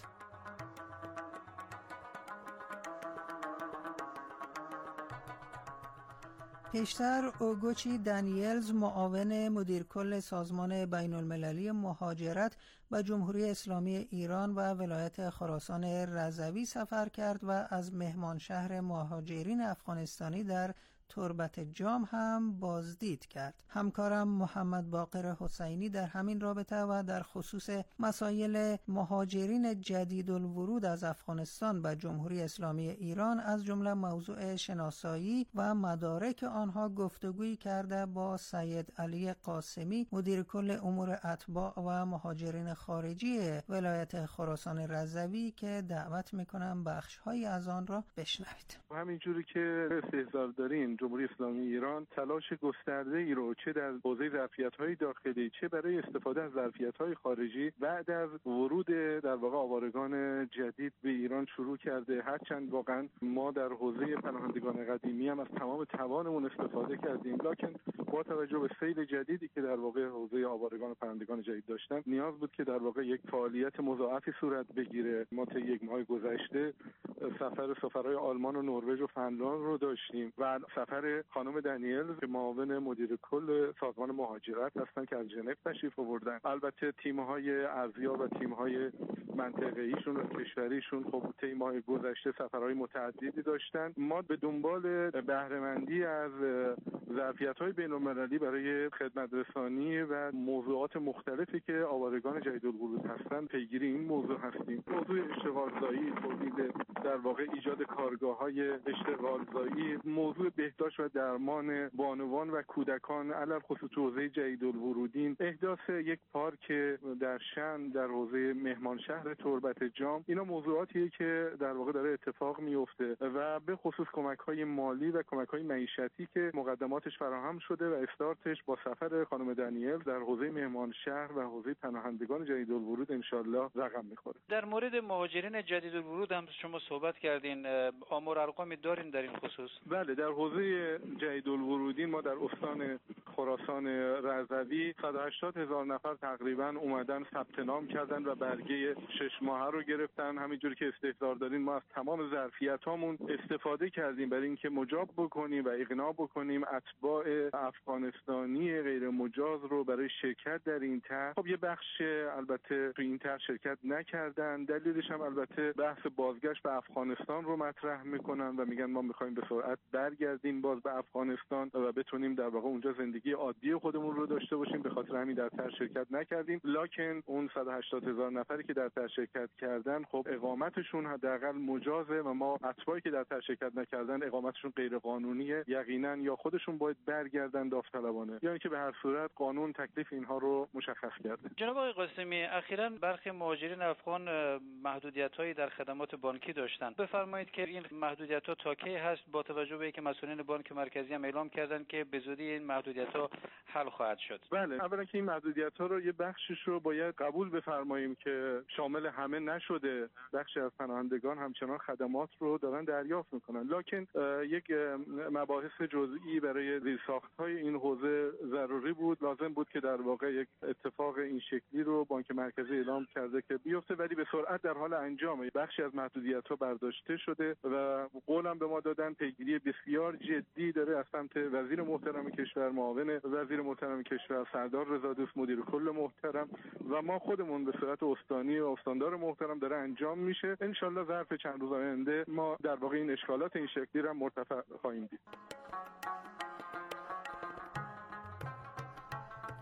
پیشتر اوگوچی دانیلز معاون مدیر کل سازمان بین المللی مهاجرت به جمهوری اسلامی ایران و ولایت خراسان رضوی سفر کرد و از مهمان شهر مهاجرین افغانستانی در تربت جام هم بازدید کرد. همکارم محمد باقر حسینی در همین رابطه و در خصوص مسائل مهاجرین جدید الورود از افغانستان به جمهوری اسلامی ایران از جمله موضوع شناسایی و مدارک آنها گفتگویی کرده با سید علی قاسمی مدیر کل امور اتباع و مهاجرین خارجی ولایت خراسان رضوی که دعوت میکنم بخش‌هایی از آن را بشنوید. همینجوری که استحضار دارین جمهوری اسلامی ایران تلاش گسترده ای رو چه در حوزه ظرفیت‌های داخلی چه برای استفاده از ظرفیت‌های خارجی بعد از ورود در واقع آوارگان جدید به ایران شروع کرده. هرچند واقعا ما در حوزه پناهندگان قدیمی هم از تمام توانمون استفاده کردیم، لکن با توجه به سیل جدیدی که در واقع حوزه آوارگان و پناهندگان جدید داشتن نیاز بود که در واقع یک فعالیت مضاعفی صورت بگیره. ما تا یک ماه گذشته سفر سفرهای آلمان و نروژ و فنلاند رو داشتیم و سفر خانم دانیل که معاون مدیر کل سازمان مهاجرت هستن که از ژنو تشریف آوردن. البته تیم‌های ارضیا و تیم‌های منطقه‌ایشون و کشوریشون خب طی ماه گذشته سفرهای متعددی داشتن. ما به دنبال بهره‌مندی از ظرفیت‌های بین‌المللی برای خدمت‌رسانی و موضوعات مختلفی که آوارگان جدیدالورود هستن پیگیری این موضوع هستیم. موضوع اشتغالزایی، تولید در واقع ایجاد کارگاه‌های اشتغالزایی، موضوع بهداشت و درمان بانوان و کودکان علل خصوص حوزه جدیدالورودین، احداث یک پارک در شن در حوزه مهمان شهر تربت جام، اینا موضوعاتیه که در واقع داره اتفاق میفته و به خصوص کمک‌های مالی و کمک‌های معیشتی که مقدماتش فراهم شده و استارتش با سفر خانم دانیل در حوزه مهمان شهر و حوزه پناهندگان جدیدالورود ان شاءالله رقم می‌خوره. در مورد مهاجرین جدیدالورود هم شما صحبت کردین، آمار ارقامی دارین در این خصوص؟ بله، در حوزه جدیدالورودین ما در استان خراسان رضوی صد و هشتاد هزار نفر تقریبا اومدن ثبت نام کردن و برگه شش ماهه رو گرفتن. همینجوری که استحضار دارین ما از تمام ظرفیتامون استفاده کردیم برای اینکه مجاب بکنیم و اقناع بکنیم اتباع افغانستانی غیر مجاز رو برای شرکت در این طرح. خب یه بخش البته تو این طرح شرکت نکردن، دلیلش هم البته بحث بازگشت به افغانستان رو مطرح میکنن و میگن ما میخوایم به سرعت برگردیم باز به افغانستان و بتونیم در واقع اونجا زندگی عادی خودمون رو داشته باشیم. به خاطر همین در طرح شرکت نکردیم. لکن اون صد و هشتاد هزار نفری که در طرح شرکت کردن خب اقامتشون حداقل مجازه و ما اتباعی که در طرح شرکت نکردن اقامتشون غیر قانونیه، یقینا یا خودشون باید برگردن داوطلبانه یعنی که به هر صورت قانون تکلیف اینها رو مشخص کرده. جناب آقای قاسمی، اخیراً برخی مهاجرین افغان محدودیت‌هایی در خدمات بانکی داشتن. بفرمایید که این محدودیت‌ها تا کی هست با توجه به اینکه مسئولین بانک مرکزی هم اعلام کردن که به زودی این محدودیت‌ها حل خواهد شد؟ بله، اولا که این محدودیت‌ها رو یه بخشش رو باید قبول بفرماییم که شامل همه نشده. بخشی از پناهندگان همچنان خدمات رو دارن دریافت میکنن، لکن یک مباحث جزئی برای زیرساخت‌های این حوزه ضروری بود. لازم بود که در واقع یک اتفاق این شکلی رو بانک مرکزی اعلام کرده که بیفته، ولی به سرعت در حال انجامه. بخشی از محدودیت‌ها برداشته شده و قولم به ما دادن پیگیری بسیار جدی داره از سمت وزیر محترم کشور، معاون وزیر محترم کشور سردار رضا دوست مدیر کل محترم و ما خودمون به صورت استانی و استاندار محترم داره انجام میشه. ان شاءالله ظرف چند روز آینده ما در واقع این اشکالات این شکلی را مرتفع خواهیم دید.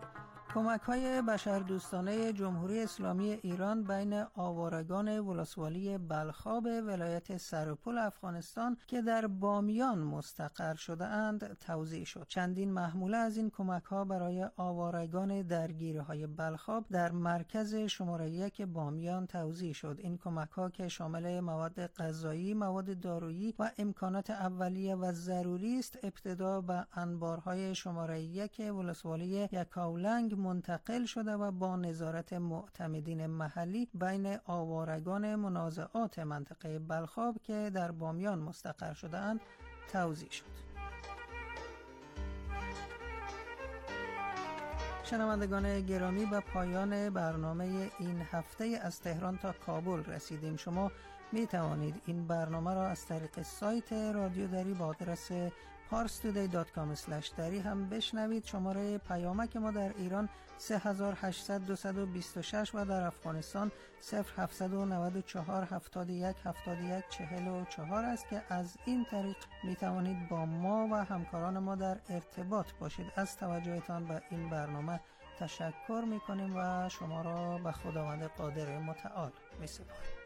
کمک‌های بشردوستانه جمهوری اسلامی ایران بین آوارگان ولسوالی بلخاب ولایت سرپل افغانستان که در بامیان مستقر شده اند توزیع شد. چندین محموله از این کمک‌ها برای آوارگان درگیرهای بلخاب در مرکز شماره یک بامیان توزیع شد. این کمک‌ها که شامل مواد غذایی، مواد دارویی و امکانات اولیه و ضروری است، ابتدا به انبارهای شماره یک ولسوالی یکاولنگ منتقل شده و با نظارت معتمدین محلی بین آوارگان منازعات منطقه بلخاب که در بامیان مستقر شده اند توزیع شد. شنوندگان گرامی، به پایان برنامه این هفته از تهران تا کابل رسیدیم. شما می توانید این برنامه را از طریق سایت رادیو دری با آدرس پارس تودی دات کام اسلش دری هم بشنوید. شماره پیامک ما در ایران سه هزار و هشتصد دویست و بیست و شش و در افغانستان صفر هفتصد و نود و چهار هفتاد و یک هفتاد و یک چهل و چهار است که از این طریق می توانید با ما و همکاران ما در ارتباط باشید. از توجهتان به این برنامه تشکر می کنیم و شما را به خداوند قادر متعال می سپاریم.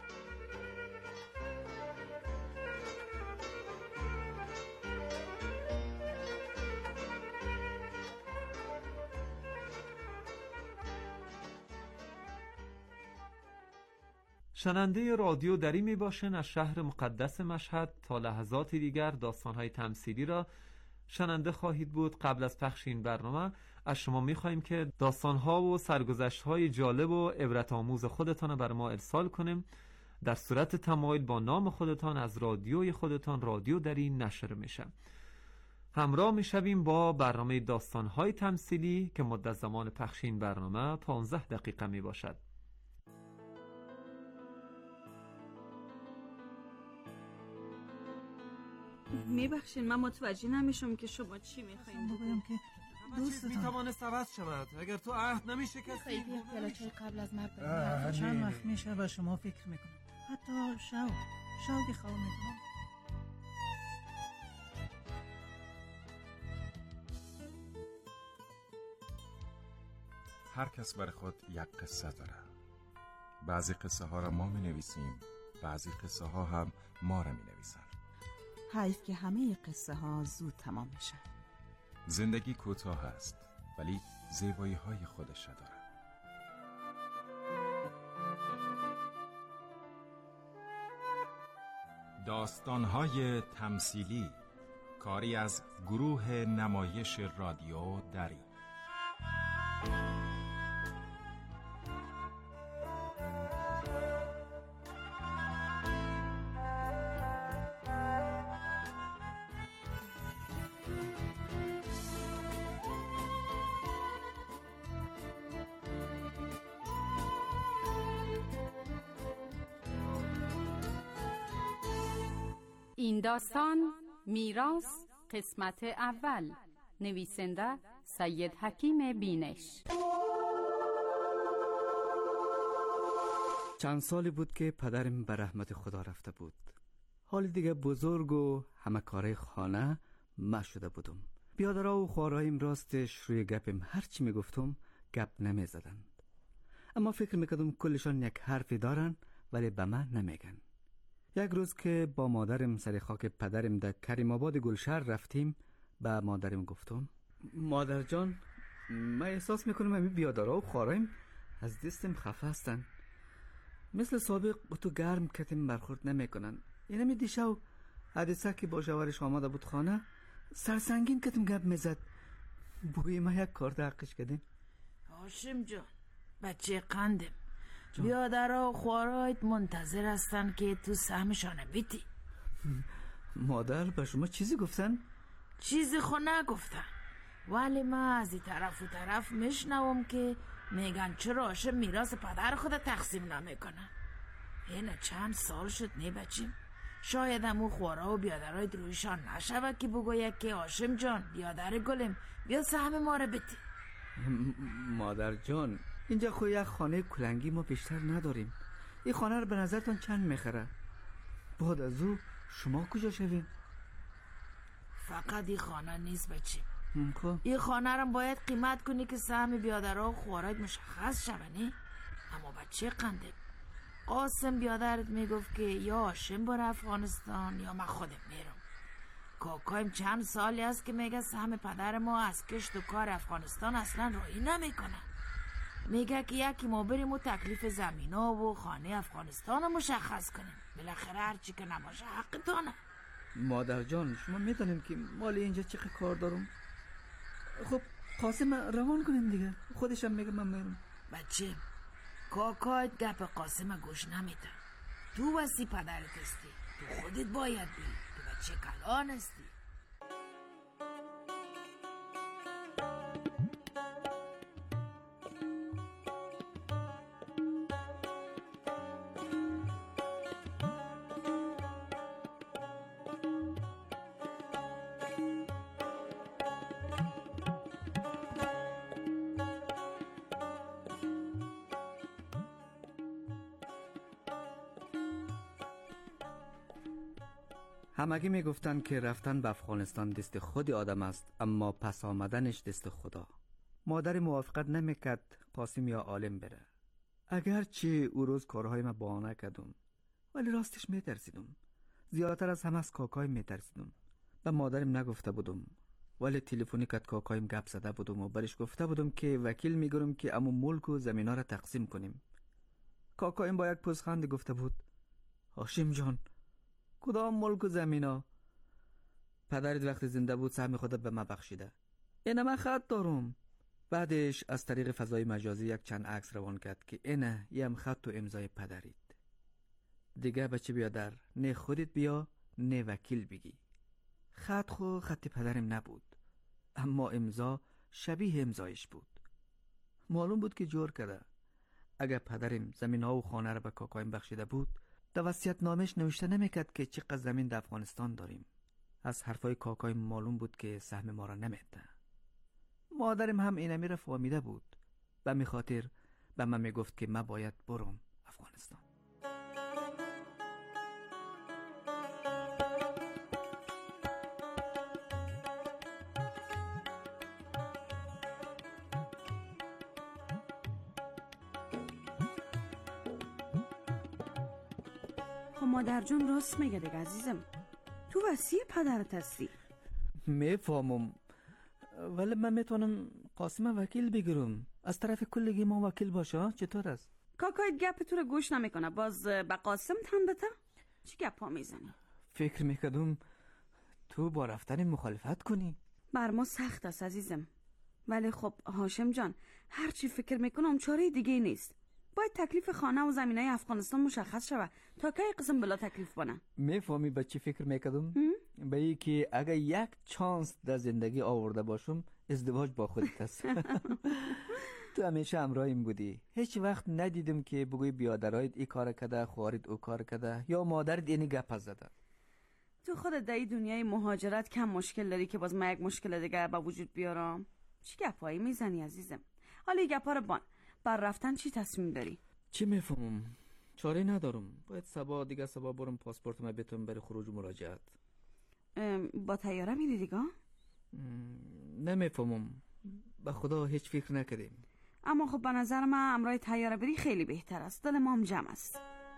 شنونده رادیو دری می باشین. از شهر مقدس مشهد تا لحظات دیگر داستان‌های تمثیلی را شنونده خواهید بود. قبل از پخش این برنامه از شما می خواهیم که داستان‌ها و سرگذشت‌های جالب و عبرت آموز خودتان را بر ما ارسال کنیم. در صورت تمایل با نام خودتان از رادیوی خودتان رادیو دری نشر میشه. همراه میشویم با برنامه داستان‌های تمثیلی که مدت زمان پخش این برنامه پانزده دقیقه می باشد. میبخشین من متوجه نمیشم که شما چی میخواین بگویم که دوستتان میتوانست عوض شود اگر تو عهد نمیشکستی. خیلی بیا پیاله چای قبل از مرگ بریم. چند وقت میشه به شما فکر میکنم، حتی شو شوقی خواه میکنم. هر کس بر خود یک قصه داره. بعضی قصه ها را ما می نویسیم، بعضی قصه ها هم ما را می نویسن. حیف که همه قصه ها زود تمام میشن. زندگی کوتاه است ولی زیبایی های خودش داره. داستان های تمثیلی، کاری از گروه نمایش رادیو دری. این داستان میراث قسمت اول، نویسنده سید حکیم بینش. چند سالی بود که پدرم به رحمت خدا رفته بود. حال دیگه بزرگ و همه کاره خانه ما شده بودم. بیادرها و خوارهایم راستش روی گپم هرچی میگفتم گپ نمی زدن. اما فکر میکردم کلشان یک حرفی دارن ولی به من نمیگن. یک روز که با مادرم سر خاک پدرم در کریم آباد گلشهر رفتیم، به مادرم گفتم مادر جان، من احساس میکنم همین بیادرها و خوارهایم از دستم خفه هستن. مثل سابق با تو گرم کتیم برخورد نمیکنن. اینمی دیشو حدیثه که با شوهرش آمده بود خانه، سرسنگین کتیم گپ میزد. بوی ما یک کار حقش کردیم. هاشم جان، بچه قندم، بیادرها و خوارهایت منتظر هستن که تو سهمشانه بیتی. مادر به شما چیزی گفتن؟ چیزی خو نگفتن، ولی من از این طرف و طرف میشنوم که میگن چرا هاشم میراث پدر خود تقسیم نمیکنن. اینه چند سال شد نی بچیم، شاید همون خوارها و بیادرهای رویشان نشود که بگوید که هاشم جان بیادر گلم بیا سهم ما رو بیتی. مادر جان، اینجا خو یک خانه کلنگی ما بیشتر نداریم. این خانه رو به نظرتان چند میخره؟ بعد از او شما کجا شوین؟ فقط این خانه نیست بچیم، خب این خانه رو باید قیمت کنی که سهم بیادرها و خوارایت مشخص شوه نه؟ اما بچه قنده قاسم بیادرت میگفت که یا هاشم بره افغانستان یا من خودم میرم. کاکایم چند سالی است که میگه سهم پدر ما از کشت و کار افغانستان اصلا راهی نمیکنه. میگه که یکی ما بریم و تکلیف زمینا و خانه افغانستان رو مشخص کنیم. بالاخره هرچی که نباشه حق تانه. مادر جان شما میدونیم که مال اینجا چقدر کار دارم. خب قاسم روان کنیم دیگه، خودشم میگه من میرم. بچه کاکایت گپ قاسم گوش نمیده. تو وسی پدرت استی، تو خودت باید بری، تو بچه کلان استی. همگی میگفتن که رفتن به افغانستان دست خود آدم است، اما پس آمدنش دست خدا. مادر موافقت نمیکرد قاسم یا عالم بره. اگرچه او روز کارهای ما بهانه کردم، ولی راستش میترسیدم. زیادتر از همه از کاکایم میترسیدم. به مادرم نگفته بودم، ولی تلفنی کرد کاکایم گپ زده بودم و برش گفته بودم که وکیل میگرم که امو ملک و زمینا را تقسیم کنیم. کاکایم با یک پوزخند گفته بود هاشم جان کدام ملک و زمینا؟ پدرت وقتی زنده بود سهم خودت به من بخشیده. اینه من خط دارم. بعدش از طریق فضای مجازی یک چند عکس روان کرد که اینه یم خط و امضای پدریت. دیگه بچه بیادر، نه خودت بیا نه وکیل بگی. خط خو خط پدرم نبود، اما امضا شبیه امضایش بود. معلوم بود که جور کرده. اگر پدرم زمین ها و خانه را به کاکایم بخشیده بود، در وصیت نامش نوشته نمیکرد که چقدر زمین در افغانستان داریم. از حرفای کاکایم معلوم بود که سهم ما را نمیده. مادرم هم اینمی را فهمیده بود. به می خاطر به من میگفت که من باید برم افغانستان. مادر جون راست میگه دیگه عزیزم، تو وصی پدرت هستی. میفهمم، ولی من میتونم قاسم وکیل بگیرم. از طرف کلگی ما وکیل باشه. چطور است؟ کاکایت گپ تو رو گوش نمیکنه، باز به قاسم تن بته؟ چی گپ ها میزنی؟ فکر میکردم تو با رفتن مخالفت کنی. بر ما سخت است عزیزم، ولی خب هاشم جان هرچی فکر میکنم چاره دیگه نیست. باید تکلیف خانه و زمینای افغانستان مشخص شود تا که قسم بلا تکلیف بانه. میفهمی به چی فکر میکردم؟ به این که اگر یک چانس در زندگی آورده باشم ازدواج با خودت است. تو همیشه همراهیم بودی، هیچ وقت ندیدم که بگوی بیادرایت ای کار کده، خوارید او کار کده یا مادرت اینی گپ زده. تو خودت در دنیای مهاجرت کم مشکل داری که باز من یک مشکل دیگه با وجود بیارم. چی گپایی میزنی عزیزم؟ حالا گپا رو بان. بر رفتن چی تصمیم داری؟ چی میفهمم؟ چاره ندارم. باید سبا دیگه سبا برم پاسپورتم بتونم برای خروج و مراجعت. با طیاره میری دیگه؟ نمیفهمم، به خدا هیچ فکر نکردیم. اما خب به نظر من امرای طیاره بری خیلی بهتر است. دل ما هم جمع است.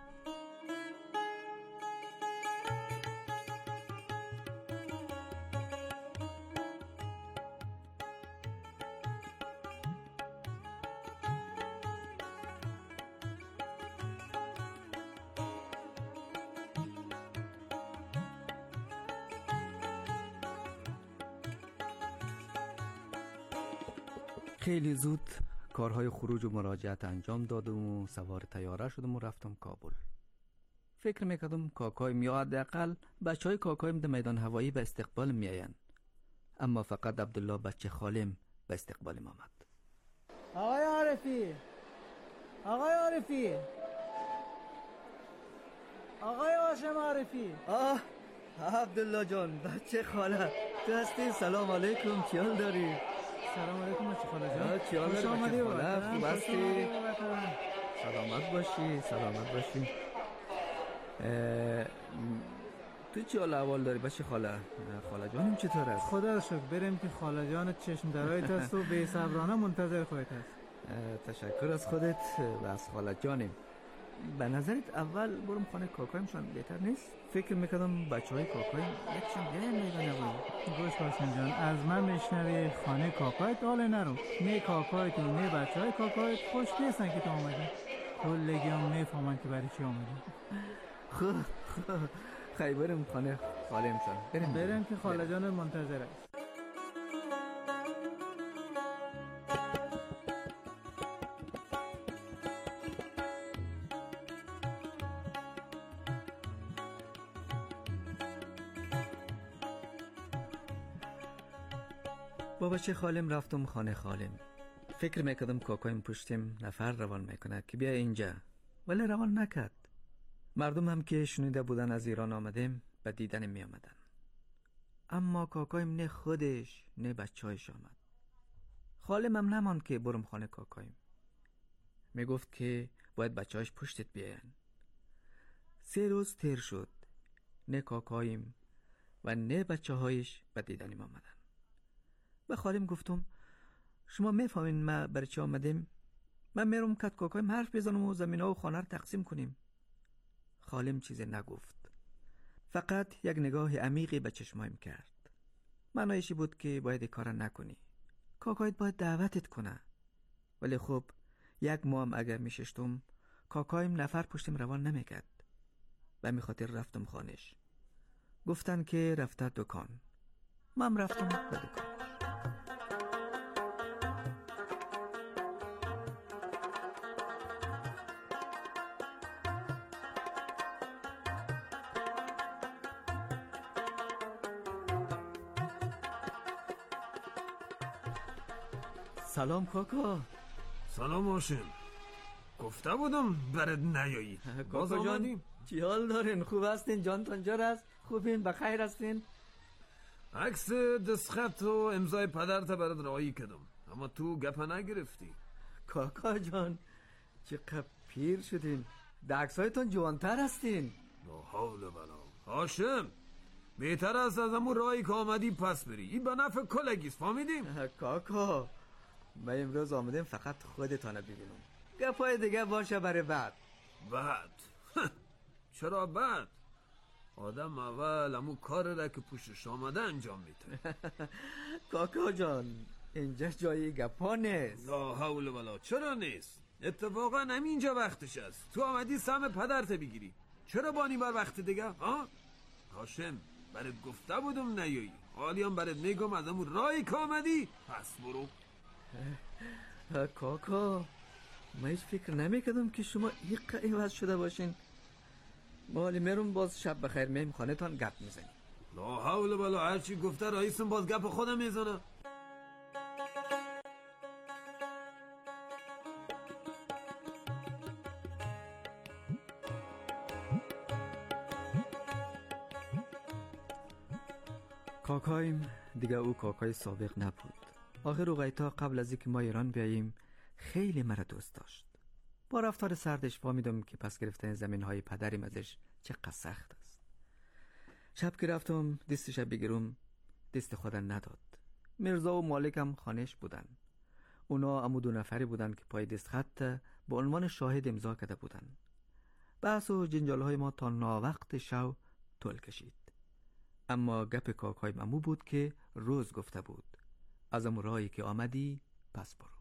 خیلی زود کارهای خروج و مراجعت انجام دادم و سوار طیاره شدم و رفتم کابل. فکر میکردم کاکایم یا حداقل بچهای کاکایم در میدان هوایی به استقبال میاین، اما فقط عبدالله بچه خالم به استقبال ما آمد. آقای عارفی، آقای عارفی، آقای هاشم عارفی. آه عبدالله جان، بچه خاله تو هستی؟ سلام علیکم، چی حال داری؟ سلام علیکم بچه خاله جان. چی حال داری بچه خاله؟ خوب هستی؟ سلامت باشی، سلامت باشی. تو چی حال احوال داری بچه خاله؟ خاله جانم چطور است؟ خدا رو شکر. بریم که خاله جان چشم درایت است و به صبرانه منتظر خودت است. تشکر از خودت و از خاله جانم. به نظرت اول برم خانه کاکایمشان بهتر نیست؟ فکر میکردم بچه های کاکایم یکشون بیایم میدانه بود. گوش قاسم جان، از من میشنوی خانه کاکایت حال نرو. نه کاکایت و نه بچه های کاکایت خوش نیستن که تو آمدی. کلگی هم میفهمن که برای چی آمدی. خب خب خیلی بریم خانه خاله‌مشان. بریم بریم که خاله جان منتظر است. با بچه خالم رفتم خانه خالم. فکر میکردم کاکایم پشتم نفر روان میکنه که بیا اینجا، ولی روان نکرد. مردم هم که شنیده بودن از ایران آمدیم به دیدن می آمدن. اما کاکایم نه خودش نه بچه‌هایش آمد. خالم هم نماند که برم خانه کاکایم. می گفت که باید بچه‌هاش پشتت بیاین. سه روز تیر شد، نه کاکایم و نه بچه‌هایش به دیدنیم آمدن. به خالم گفتم شما میفهمین ما برای چی آمدیم؟ من میرم کت کاکایم حرف بزنم و زمین‌ها و خانه رو تقسیم کنیم. خالم چیزی نگفت، فقط یک نگاه عمیقی به چشمایم کرد. معنایشی بود که باید کار نکنی، کاکایت باید دعوتت کنه. ولی خب یک ماه هم اگر میششتم کاکایم نفر پشتم روان نمیکرد. به می خاطر رفتم خانش. گفتن که رفته دکان. من رفتم به دکان. سلام کاکا. سلام هاشم. گفته بودم برد نیایی. کاکا جان چی حال دارین؟ خوب هستین؟ جانتان جور است؟ خوبین؟ بخیر هستین؟ عکس دستخط و امضای پدرت برد رایی کردم، اما تو گپ نگرفتی. کاکا جان چقدر پیر شدین، در عکسایتون جوانتر هستین. لا حول ولا. هاشم بهتر است از همون راهی که آمدی پس بری، این به نفع کلگیست، فهمیدیم؟ کاکا ما امروز آمدیم فقط خودتانه ببینم، گپای دیگه باشه برای بعد. بعد؟ چرا بعد؟ آدم اول همون کار را که پوشش آمده انجام میده. کاکا جان اینجا جای گپا نیست. لا حول ولا. چرا نیست؟ اتفاقا همینجا وقتش است. تو آمدی سهم پدرت بگیری، چرا بانی بر وقت دیگه؟ ها؟ هاشم برات گفته بودم نیایی، حالیام برات میگم از همون راهی که آمدی پس برو. کاکا من هیچ فکر نمیکردم که شما یک عوض شده باشین. مالی میرم باز شب بخیر میم خانه تان گپ میزنی. لا حول ولا. هرچی گفته رئیسم باز گپ خودم میزنه. کاکایم دیگه او کاکای سابق نبود. آخر اوقیتا قبل از اینکه ما ایران بیاییم خیلی مرا دوست داشت. با رفتار سردش فهمیدم که پس گرفتن زمین های پدریم ازش چقدر سخت است. شب که رفتم دستش بگیرم دست خودم نداد. مرزا و مالکم خانش بودن. اونا امو دو نفری بودن که پای دست خط به عنوان شاهد امضا کرده بودن. بحث و جنجال های ما تا ناوقت شو طول کشید. اما گپ کاکای امو بود که روز گفته بود از امو راهی که آمدی پس برو.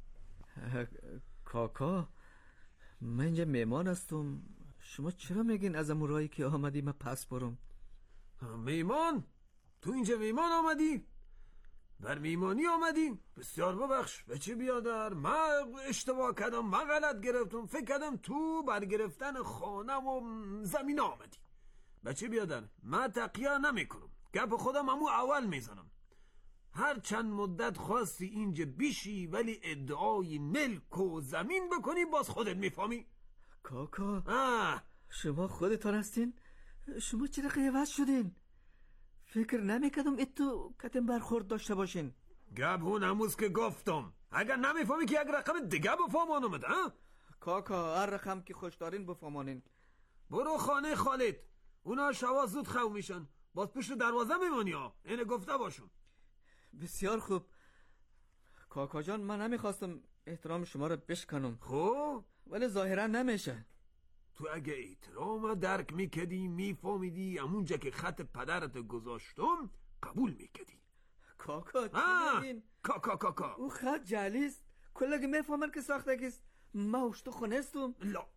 کاکا من اینجا میمان هستم، شما چرا میگین از امو راهی که آمدی من پس برم؟ میمان؟ تو اینجا میمان آمدی؟ بر میمانی آمدی؟ بسیار ببخش، به چه بیادر؟ من اشتباه کردم، من غلط گرفتم، فکر کردم تو بر گرفتن خانه و زمین آمدی. به چه بیادر؟ من تقیه نمی کنم، گپ خودم همو اول میزنم. هر چند مدت خواستی اینجا بیشی ولی ادعای ملک و زمین بکنی باز خودت میفهمی. کاکا آه. شما خودتان هستین؟ شما چرا قیوز شدین؟ فکر نمیکردم اتو کتن برخورد داشته باشین. گپ اون هموز که گفتم، اگر نمیفهمی که یک رقم دیگه بفهمانم ده. کاکا هر رقم که خوش دارین بفهمانین. برو خانه خالد، اونا شوا زود خو میشن، باز پشت دروازه میمانی ها. اینه گفته باشم. بسیار خوب کاکا جان، من نمیخواستم احترام شما رو بشکنم. خب ولی ظاهرا نمیشه. تو اگه احترام درک میکدی میفهمیدی همونجا که خط پدرت گذاشتم قبول میکدی. کاکا چی میگین؟ کاکا کاکا او خط جلیست، کلگی میفهمن که ساختگیست. ما اوشتو خونستم. لا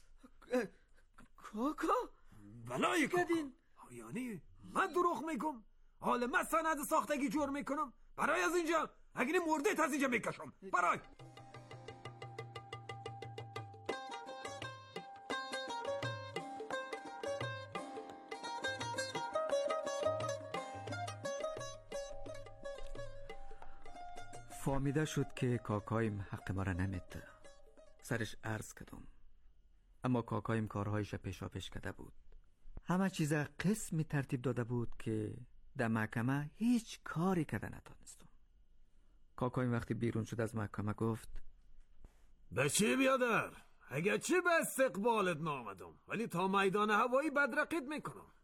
کاکا بلای کاکا یعنی من دروغ میگم؟ حال من سند ساختگی جور میکنم؟ برای از اینجا اگه نی مرده از اینجا میکشم. برای فهمیده شد که کاکایم حق ما را نمیده. سرش عرض کردم، اما کاکایم کارهایش پیشا پیش کرده بود. همه چیز قسمی ترتیب داده بود که در محکمه هیچ کاری کرده نتانستم. کاکایم وقتی بیرون شد از محکمه گفت به چی بیادر؟ اگه چی به استقبالت نامدم، ولی تا میدان هوایی بدرقیت میکنم.